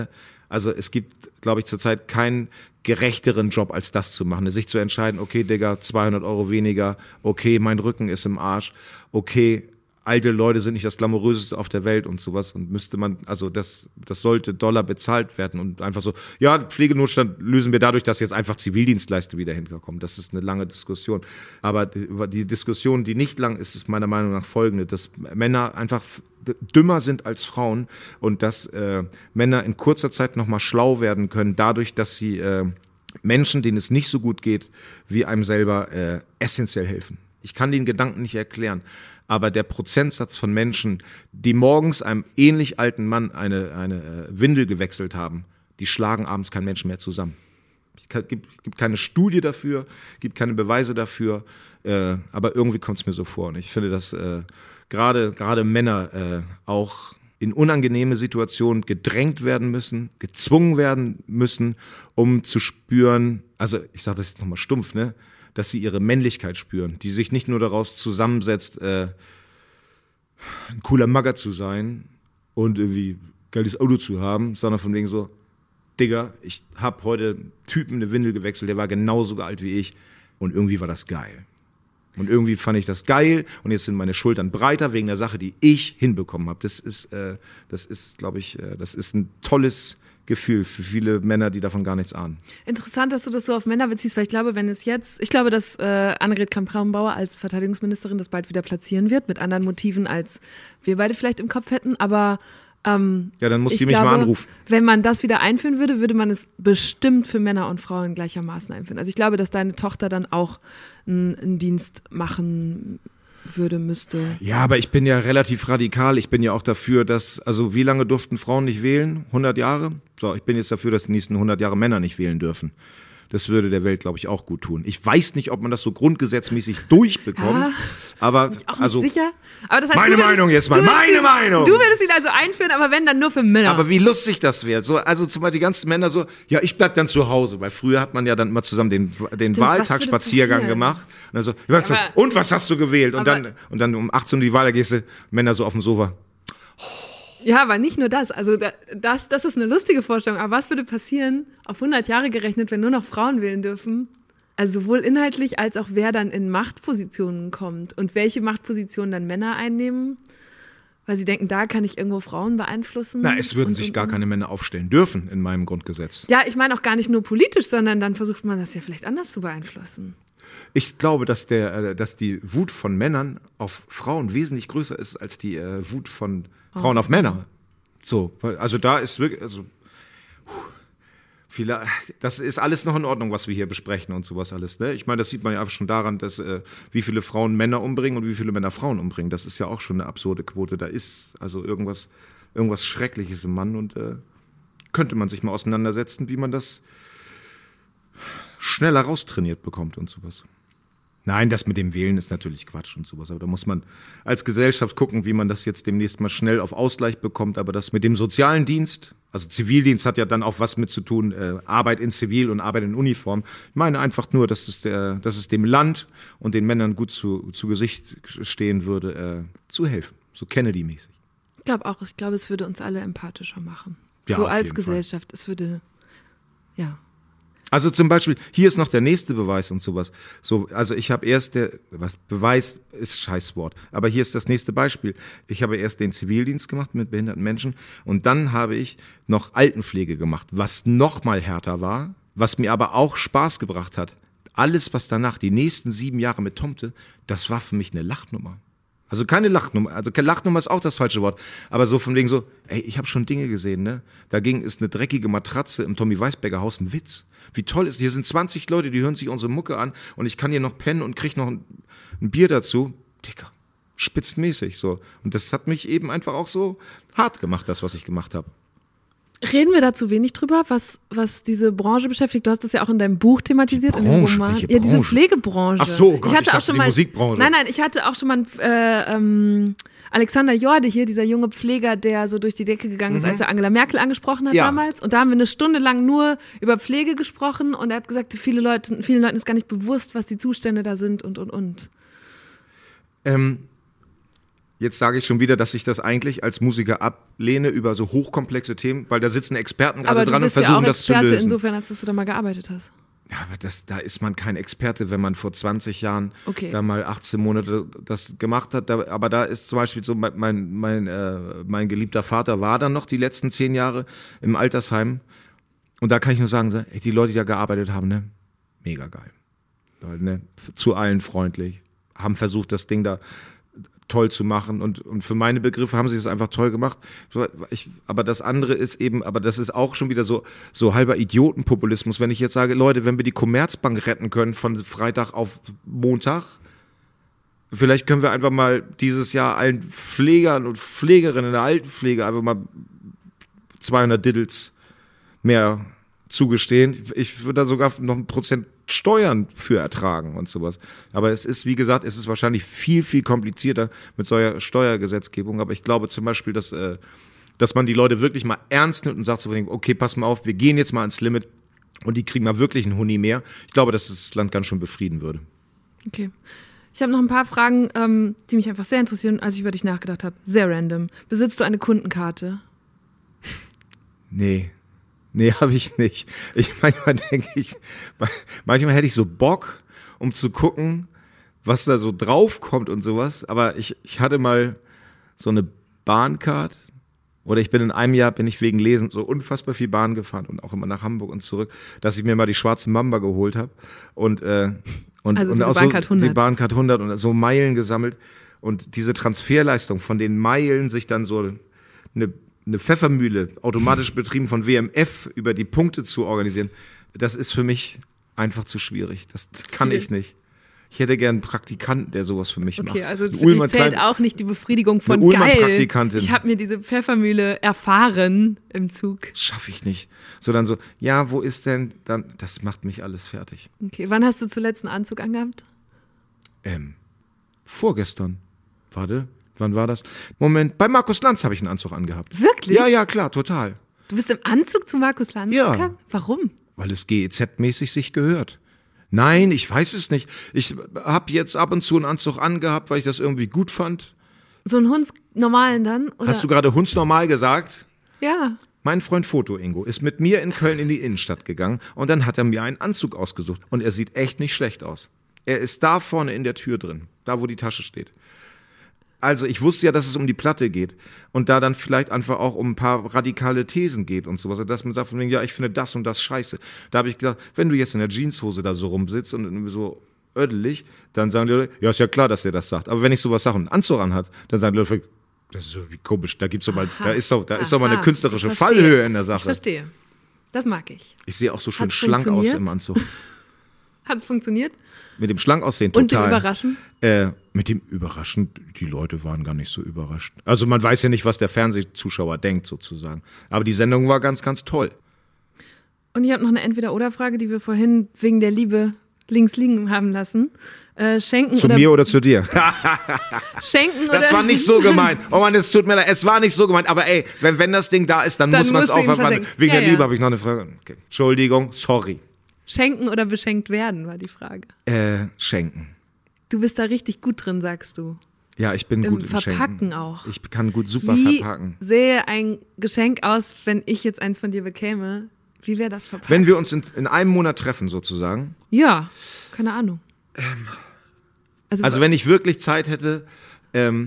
Also es gibt, glaube ich, zurzeit keinen gerechteren Job, als das zu machen. Sich zu entscheiden, okay, Digga, zweihundert Euro weniger, okay, mein Rücken ist im Arsch, okay, alte Leute sind nicht das Glamouröseste auf der Welt und sowas und müsste man, also das, das sollte Dollar bezahlt werden und einfach so, ja, Pflegenotstand lösen wir dadurch, dass jetzt einfach Zivildienstleister wieder hinkommen. Das ist eine lange Diskussion. Aber die, die Diskussion, die nicht lang ist, ist meiner Meinung nach folgende, dass Männer einfach dümmer sind als Frauen und dass äh, Männer in kurzer Zeit nochmal schlau werden können, dadurch, dass sie äh, Menschen, denen es nicht so gut geht, wie einem selber äh, essentiell helfen. Ich kann den Gedanken nicht erklären, aber der Prozentsatz von Menschen, die morgens einem ähnlich alten Mann eine, eine Windel gewechselt haben, die schlagen abends kein Mensch mehr zusammen. Es gibt, gibt keine Studie dafür, gibt keine Beweise dafür, äh, aber irgendwie kommt es mir so vor. Und ich finde, dass äh, gerade gerade Männer äh, auch in unangenehme Situationen gedrängt werden müssen, gezwungen werden müssen, um zu spüren, also ich sage das jetzt nochmal stumpf, ne, dass sie ihre Männlichkeit spüren, die sich nicht nur daraus zusammensetzt, äh, ein cooler Magger zu sein und irgendwie geiles Auto zu haben, sondern von wegen so, Digga, ich hab heute Typen eine Windel gewechselt, der war genauso alt wie ich und irgendwie war das geil. Und irgendwie fand ich das geil und jetzt sind meine Schultern breiter wegen der Sache, die ich hinbekommen habe. Das ist, äh, das ist, glaube ich, äh, das ist ein tolles Gefühl für viele Männer, die davon gar nichts ahnen. Interessant, dass du das so auf Männer beziehst, weil ich glaube, wenn es jetzt, ich glaube, dass äh, Annegret Kramp-Karrenbauer als Verteidigungsministerin das bald wieder platzieren wird, mit anderen Motiven, als wir beide vielleicht im Kopf hätten, aber ähm, ja, dann muss ich die mich glaube, mal anrufen. Wenn man das wieder einführen würde, würde man es bestimmt für Männer und Frauen gleichermaßen einführen. Also ich glaube, dass deine Tochter dann auch einen, einen Dienst machen würde, müsste. Ja, aber ich bin ja relativ radikal. Ich bin ja auch dafür, dass, also wie lange durften Frauen nicht wählen? hundert Jahre? So, ich bin jetzt dafür, dass die nächsten hundert Jahre Männer nicht wählen dürfen. Das würde der Welt, glaube ich, auch gut tun. Ich weiß nicht, ob man das so grundgesetzmäßig durchbekommt, ja, aber bin ich auch also nicht sicher. Aber das heißt, meine würdest, Meinung jetzt mal, meine ihn, Meinung. Du würdest ihn also einführen, aber wenn, dann nur für Männer. Aber wie lustig das wäre. So, also zum Beispiel die ganzen Männer so, ja, ich bleib dann zu Hause, weil früher hat man ja dann immer zusammen den, den Wahltagsspaziergang gemacht. Und, dann so, ja, so, und was hast du gewählt? Und dann, und dann um achtzehn Uhr die Wahlergebnisse, Männer so auf dem Sofa. Ja, aber nicht nur das. Also das, das ist eine lustige Vorstellung. Aber was würde passieren, auf hundert Jahre gerechnet, wenn nur noch Frauen wählen dürfen? Also sowohl inhaltlich als auch wer dann in Machtpositionen kommt und welche Machtpositionen dann Männer einnehmen, weil sie denken, da kann ich irgendwo Frauen beeinflussen. Na, es würden und, sich und, gar und. keine Männer aufstellen dürfen in meinem Grundgesetz. Ja, ich meine auch gar nicht nur politisch, sondern dann versucht man das ja vielleicht anders zu beeinflussen. Ich glaube, dass, der, äh, dass die Wut von Männern auf Frauen wesentlich größer ist als die äh, Wut von Frauen oh. auf Männer. So, also da ist wirklich, also viele, das ist alles noch in Ordnung, was wir hier besprechen und sowas alles. Ne? Ich meine, das sieht man ja einfach schon daran, dass äh, wie viele Frauen Männer umbringen und wie viele Männer Frauen umbringen. Das ist ja auch schon eine absurde Quote. Da ist also irgendwas, irgendwas Schreckliches im Mann und äh, könnte man sich mal auseinandersetzen, wie man das schneller raustrainiert bekommt und sowas. Nein, das mit dem Wählen ist natürlich Quatsch und sowas. Aber da muss man als Gesellschaft gucken, wie man das jetzt demnächst mal schnell auf Ausgleich bekommt. Aber das mit dem sozialen Dienst, also Zivildienst hat ja dann auch was mit zu tun, äh, Arbeit in Zivil und Arbeit in Uniform. Ich meine einfach nur, dass es, der, dass es dem Land und den Männern gut zu, zu Gesicht stehen würde, äh, zu helfen. So Kennedy-mäßig. Ich glaube auch, ich glaube, es würde uns alle empathischer machen. Ja, so auf als jeden Gesellschaft. Fall. Es würde, ja. Also zum Beispiel, hier ist noch der nächste Beweis und sowas. So, also ich habe erst der, was Beweis ist Scheißwort, aber hier ist das nächste Beispiel. Ich habe erst den Zivildienst gemacht mit behinderten Menschen und dann habe ich noch Altenpflege gemacht, was noch mal härter war, was mir aber auch Spaß gebracht hat. Alles, was danach, die nächsten sieben Jahre mit Tomte, das war für mich eine Lachnummer. Also keine Lachnummer, also keine Lachnummer ist auch das falsche Wort, aber so von wegen so, ey, ich habe schon Dinge gesehen, ne? Dagegen ist eine dreckige Matratze im Tommy Weisberger Haus ein Witz. Wie toll ist, hier sind zwanzig Leute, die hören sich unsere Mucke an und ich kann hier noch pennen und krieg noch ein, ein Bier dazu. Dicker, spitzenmäßig so. Und das hat mich eben einfach auch so hart gemacht, das, was ich gemacht habe. Reden wir da zu wenig drüber, was, was diese Branche beschäftigt? Du hast das ja auch in deinem Buch thematisiert, Branche, in dem Roman. welche Ja, diese Branche? Pflegebranche. Ach so, Gott, ich hatte ich dachte auch schon die mal, Musikbranche. Nein, nein, ich hatte auch schon mal äh, ähm, Alexander Jorde hier, dieser junge Pfleger, der so durch die Decke gegangen ist, Mhm. als er Angela Merkel angesprochen hat Ja. damals. Und da haben wir eine Stunde lang nur über Pflege gesprochen und er hat gesagt, viele Leute, vielen Leuten ist gar nicht bewusst, was die Zustände da sind und, und, und. Ähm, Jetzt sage ich schon wieder, dass ich das eigentlich als Musiker ablehne über so hochkomplexe Themen, weil da sitzen Experten gerade dran und versuchen ja das zu lösen. Experte insofern, als dass du da mal gearbeitet hast. Ja, aber das, da ist man kein Experte, wenn man vor zwanzig Jahren okay. da mal achtzehn Monate das gemacht hat. Da, aber da ist zum Beispiel so, mein, mein, mein, äh, mein geliebter Vater war dann noch die letzten zehn Jahre im Altersheim. Und da kann ich nur sagen, ey, die Leute, die da gearbeitet haben, ne, mega geil. Leute, ne, zu allen freundlich, haben versucht, das Ding da toll zu machen und, und für meine Begriffe haben sie es einfach toll gemacht. Ich, aber das andere ist eben, aber das ist auch schon wieder so, so halber Idiotenpopulismus, wenn ich jetzt sage, Leute, wenn wir die Commerzbank retten können von Freitag auf Montag, vielleicht können wir einfach mal dieses Jahr allen Pflegern und Pflegerinnen der Altenpflege einfach mal zweihundert Diddles mehr zugestehen. Ich würde da sogar noch ein Prozent Steuern für ertragen und sowas. Aber es ist, wie gesagt, es ist wahrscheinlich viel, viel komplizierter mit solcher Steuergesetzgebung. Aber ich glaube zum Beispiel, dass, äh, dass man die Leute wirklich mal ernst nimmt und sagt so, okay, pass mal auf, wir gehen jetzt mal ans Limit und die kriegen mal wirklich einen Huni mehr. Ich glaube, dass das Land ganz schön befrieden würde. Okay. Ich habe noch ein paar Fragen, ähm, die mich einfach sehr interessieren, als ich über dich nachgedacht habe. Sehr random. Besitzt du eine Kundenkarte? Nee. Nee, habe ich nicht. Ich manchmal denke ich, manchmal hätte ich so Bock, um zu gucken, was da so draufkommt und sowas. Aber ich, ich hatte mal so eine Bahncard. Oder ich bin in einem Jahr, bin ich wegen Lesen so unfassbar viel Bahn gefahren und auch immer nach Hamburg und zurück, dass ich mir mal die schwarze Mamba geholt habe. Und, äh, und, also und diese auch Bahncard so hundert. Die Bahncard hundert und so Meilen gesammelt. Und diese Transferleistung von den Meilen, sich dann so eine eine Pfeffermühle, automatisch betrieben von W M F, über die Punkte zu organisieren, das ist für mich einfach zu schwierig. Das kann ich nicht. Ich hätte gern einen Praktikanten, der sowas für mich okay, macht. Okay, also für Ullmann dich zählt klein, auch nicht die Befriedigung von geil. Ich habe mir diese Pfeffermühle erfahren im Zug. Schaffe ich nicht. So dann so, ja, wo ist denn, dann, das macht mich alles fertig. Okay, wann hast du zuletzt einen Anzug angehabt? Ähm, vorgestern. Warte. Wann war das? Moment, bei Markus Lanz habe ich einen Anzug angehabt. Wirklich? Ja, ja, klar, total. Du bist im Anzug zu Markus Lanz ja. gegangen? Warum? Weil es G E Z-mäßig sich gehört. Nein, ich weiß es nicht. Ich habe jetzt ab und zu einen Anzug angehabt, weil ich das irgendwie gut fand. So einen hundsnormalen dann? Oder? Hast du gerade hundsnormal gesagt? Ja. Mein Freund Foto Ingo ist mit mir in Köln in die Innenstadt gegangen und dann hat er mir einen Anzug ausgesucht. Und er sieht echt nicht schlecht aus. Er ist da vorne in der Tür drin, da wo die Tasche steht. Also ich wusste ja, dass es um die Platte geht und da dann vielleicht einfach auch um ein paar radikale Thesen geht und sowas. Dass man sagt von wegen, ja, ich finde das und das scheiße. Da habe ich gesagt, wenn du jetzt in der Jeanshose da so rumsitzt und so ödelig, dann sagen die Leute, ja, ist ja klar, dass der das sagt. Aber wenn ich sowas sage und einen Anzug anhat, dann sagen die Leute, das ist so wie komisch, da gibt's doch mal, da ist doch, da ist doch mal eine künstlerische Fallhöhe in der Sache. Ich verstehe. Das mag ich. Ich sehe auch so schön Hat's schlank aus im Anzug. Hat es funktioniert? Mit dem schlank aussehen total. Und dem Überraschen? Äh, mit dem Überraschen, die Leute waren gar nicht so überrascht. Also man weiß ja nicht, was der Fernsehzuschauer denkt sozusagen. Aber die Sendung war ganz, ganz toll. Und ich habe noch eine Entweder-oder-Frage, die wir vorhin wegen der Liebe links liegen haben lassen. Äh, schenken zu oder mir oder zu dir? Schenken oder... Das war nicht so gemeint. Oh Mann, es tut mir leid, es war nicht so gemeint. Aber ey, wenn, wenn das Ding da ist, dann, dann muss man es auch verwandeln. Wegen ja, der Liebe ja. habe ich noch eine Frage. Okay. Entschuldigung, sorry. Schenken oder beschenkt werden, war die Frage. Äh, schenken. Du bist da richtig gut drin, sagst du. Ja, ich bin Im gut im Verpacken Schenken. auch. Ich kann gut super Wie verpacken. Wie sähe ein Geschenk aus, wenn ich jetzt eins von dir bekäme? Wie wäre das verpackt? Wenn wir uns in, in einem Monat treffen sozusagen? Ja, keine Ahnung. Ähm, also, also wenn ich wirklich Zeit hätte, ähm,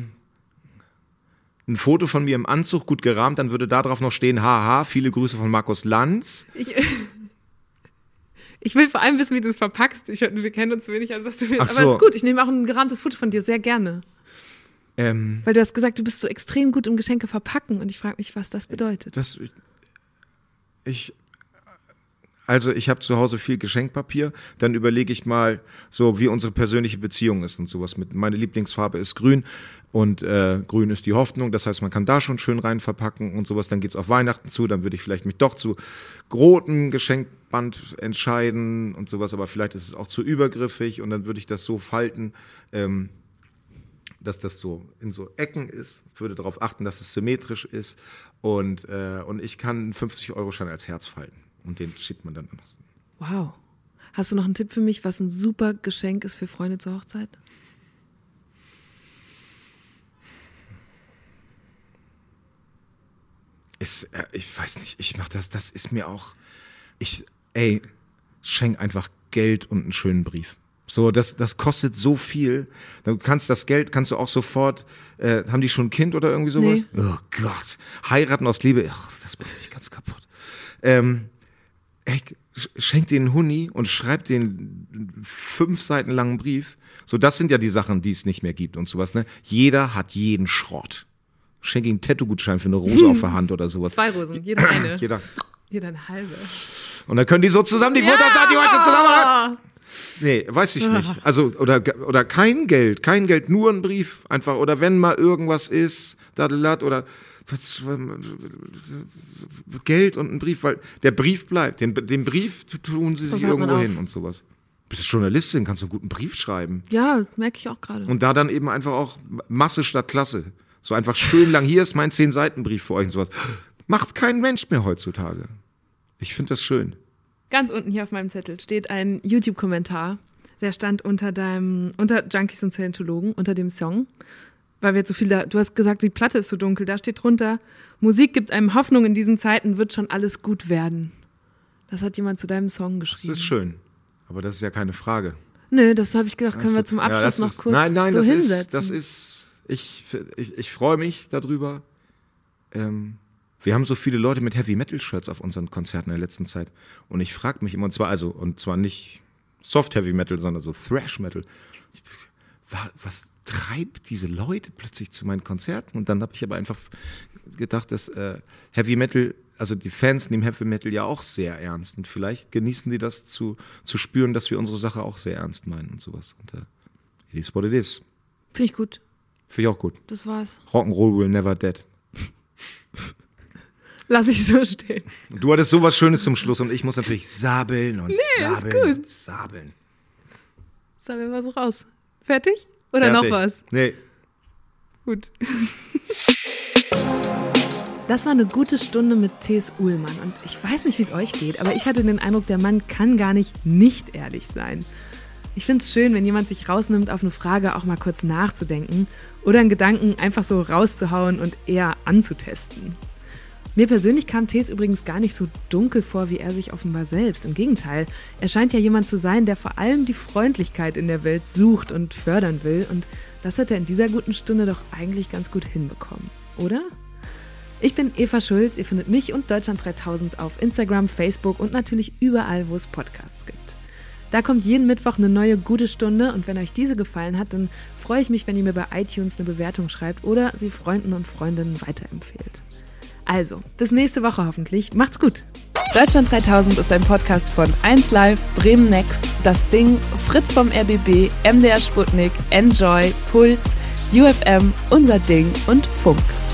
ein Foto von mir im Anzug, gut gerahmt, dann würde da drauf noch stehen, haha, viele Grüße von Markus Lanz. Ich, ich will vor allem wissen, wie du es verpackst. Ich, wir kennen uns wenig, als dass du willst. Ach so. Aber ist gut, ich nehme auch ein gerahmtes Foto von dir, sehr gerne. Ähm, Weil du hast gesagt, du bist so extrem gut im Geschenke verpacken und ich frage mich, was das bedeutet. Das, ich, also ich habe zu Hause viel Geschenkpapier, dann überlege ich mal so, wie unsere persönliche Beziehung ist und sowas. Mit, meine Lieblingsfarbe ist grün und äh, grün ist die Hoffnung, das heißt, man kann da schon schön rein verpacken und sowas. Dann geht's auf Weihnachten zu, dann würde ich vielleicht mich doch zu roten Geschenkband entscheiden und sowas, aber vielleicht ist es auch zu übergriffig und dann würde ich das so falten, ähm, dass das so in so Ecken ist, würde darauf achten, dass es symmetrisch ist und, äh, und ich kann einen fünfzig-Euro-Schein als Herz falten und den schiebt man dann noch. Wow. Hast du noch einen Tipp für mich, was ein super Geschenk ist für Freunde zur Hochzeit? ist, äh, ich weiß nicht, ich mach das, das ist mir auch, ich, ey, schenk einfach Geld und einen schönen Brief. So, das, das kostet so viel. Du kannst das Geld, kannst du auch sofort, äh, haben die schon ein Kind oder irgendwie sowas? Nee. Oh Gott, heiraten aus Liebe, ach, das macht mich ganz kaputt. Ähm, ey, schenk den einen Huni und schreib den fünf Seiten langen Brief. So, das sind ja die Sachen, die es nicht mehr gibt und sowas, ne? Jeder hat jeden Schrott. Schenk ihm einen Tattoo-Gutschein für eine Rose hm. auf der Hand oder sowas. Zwei Rosen, jeder eine. Jeder. Jeder eine halbe. Und dann können die so zusammen die ja! Fotos machen, die heute zusammen haben. Nee, weiß ich nicht. Also, oder, oder kein Geld, kein Geld, nur ein Brief einfach. Oder wenn mal irgendwas ist, dadelat, oder was, Geld und ein Brief, weil der Brief bleibt. Den, den Brief tun sie sich irgendwo hin und sowas. Bist du Journalistin, kannst du einen guten Brief schreiben. Ja, merke ich auch gerade. Und da dann eben einfach auch Masse statt Klasse. So einfach schön lang, hier ist mein zehn-Seiten-Brief für euch und sowas. Macht kein Mensch mehr heutzutage. Ich finde das schön. Ganz unten hier auf meinem Zettel steht ein YouTube-Kommentar, der stand unter deinem, unter Junkies und Scientologen, unter dem Song, weil wir jetzt so viel da, du hast gesagt, die Platte ist so dunkel, da steht drunter, Musik gibt einem Hoffnung, in diesen Zeiten wird schon alles gut werden. Das hat jemand zu deinem Song geschrieben. Das ist schön, aber das ist ja keine Frage. Nö, das habe ich gedacht, können also, wir zum Abschluss ja, noch ist, kurz nein, nein, so das hinsetzen. Ist, das ist, ich, ich, ich freue mich darüber. Ähm, Wir haben so viele Leute mit Heavy-Metal-Shirts auf unseren Konzerten in der letzten Zeit. Und ich frage mich immer, und zwar also, und zwar nicht Soft-Heavy-Metal, sondern so Thrash-Metal. Was treibt diese Leute plötzlich zu meinen Konzerten? Und dann habe ich aber einfach gedacht, dass äh, Heavy-Metal, also die Fans nehmen Heavy-Metal ja auch sehr ernst. Und vielleicht genießen die das zu, zu spüren, dass wir unsere Sache auch sehr ernst meinen und sowas. Und äh, it is what it is. Finde ich gut. Finde ich auch gut. Das war's. Rock'n'Roll will never dead. Lass ich so stehen. Du hattest sowas Schönes zum Schluss und ich muss natürlich sabeln und nee, sabeln ist gut. und sabeln. Sabeln wir so raus. Fertig? Oder Fertig. noch was? Nee. Gut. Das war eine gute Stunde mit T S. Uhlmann und ich weiß nicht, wie es euch geht, aber ich hatte den Eindruck, der Mann kann gar nicht nicht ehrlich sein. Ich finde es schön, wenn jemand sich rausnimmt, auf eine Frage auch mal kurz nachzudenken oder einen Gedanken einfach so rauszuhauen und eher anzutesten. Mir persönlich kam Tees übrigens gar nicht so dunkel vor, wie er sich offenbar selbst. Im Gegenteil, er scheint ja jemand zu sein, der vor allem die Freundlichkeit in der Welt sucht und fördern will. Und das hat er in dieser guten Stunde doch eigentlich ganz gut hinbekommen, oder? Ich bin Eva Schulz, ihr findet mich und Deutschland dreitausend auf Instagram, Facebook und natürlich überall, wo es Podcasts gibt. Da kommt jeden Mittwoch eine neue gute Stunde und wenn euch diese gefallen hat, dann freue ich mich, wenn ihr mir bei iTunes eine Bewertung schreibt oder sie Freunden und Freundinnen weiterempfehlt. Also, bis nächste Woche hoffentlich. Macht's gut. Deutschland dreitausend ist ein Podcast von eins Live, Bremen Next, Das Ding, Fritz vom R B B, M D R Sputnik, Enjoy, Puls, U F M, Unser Ding und Funk.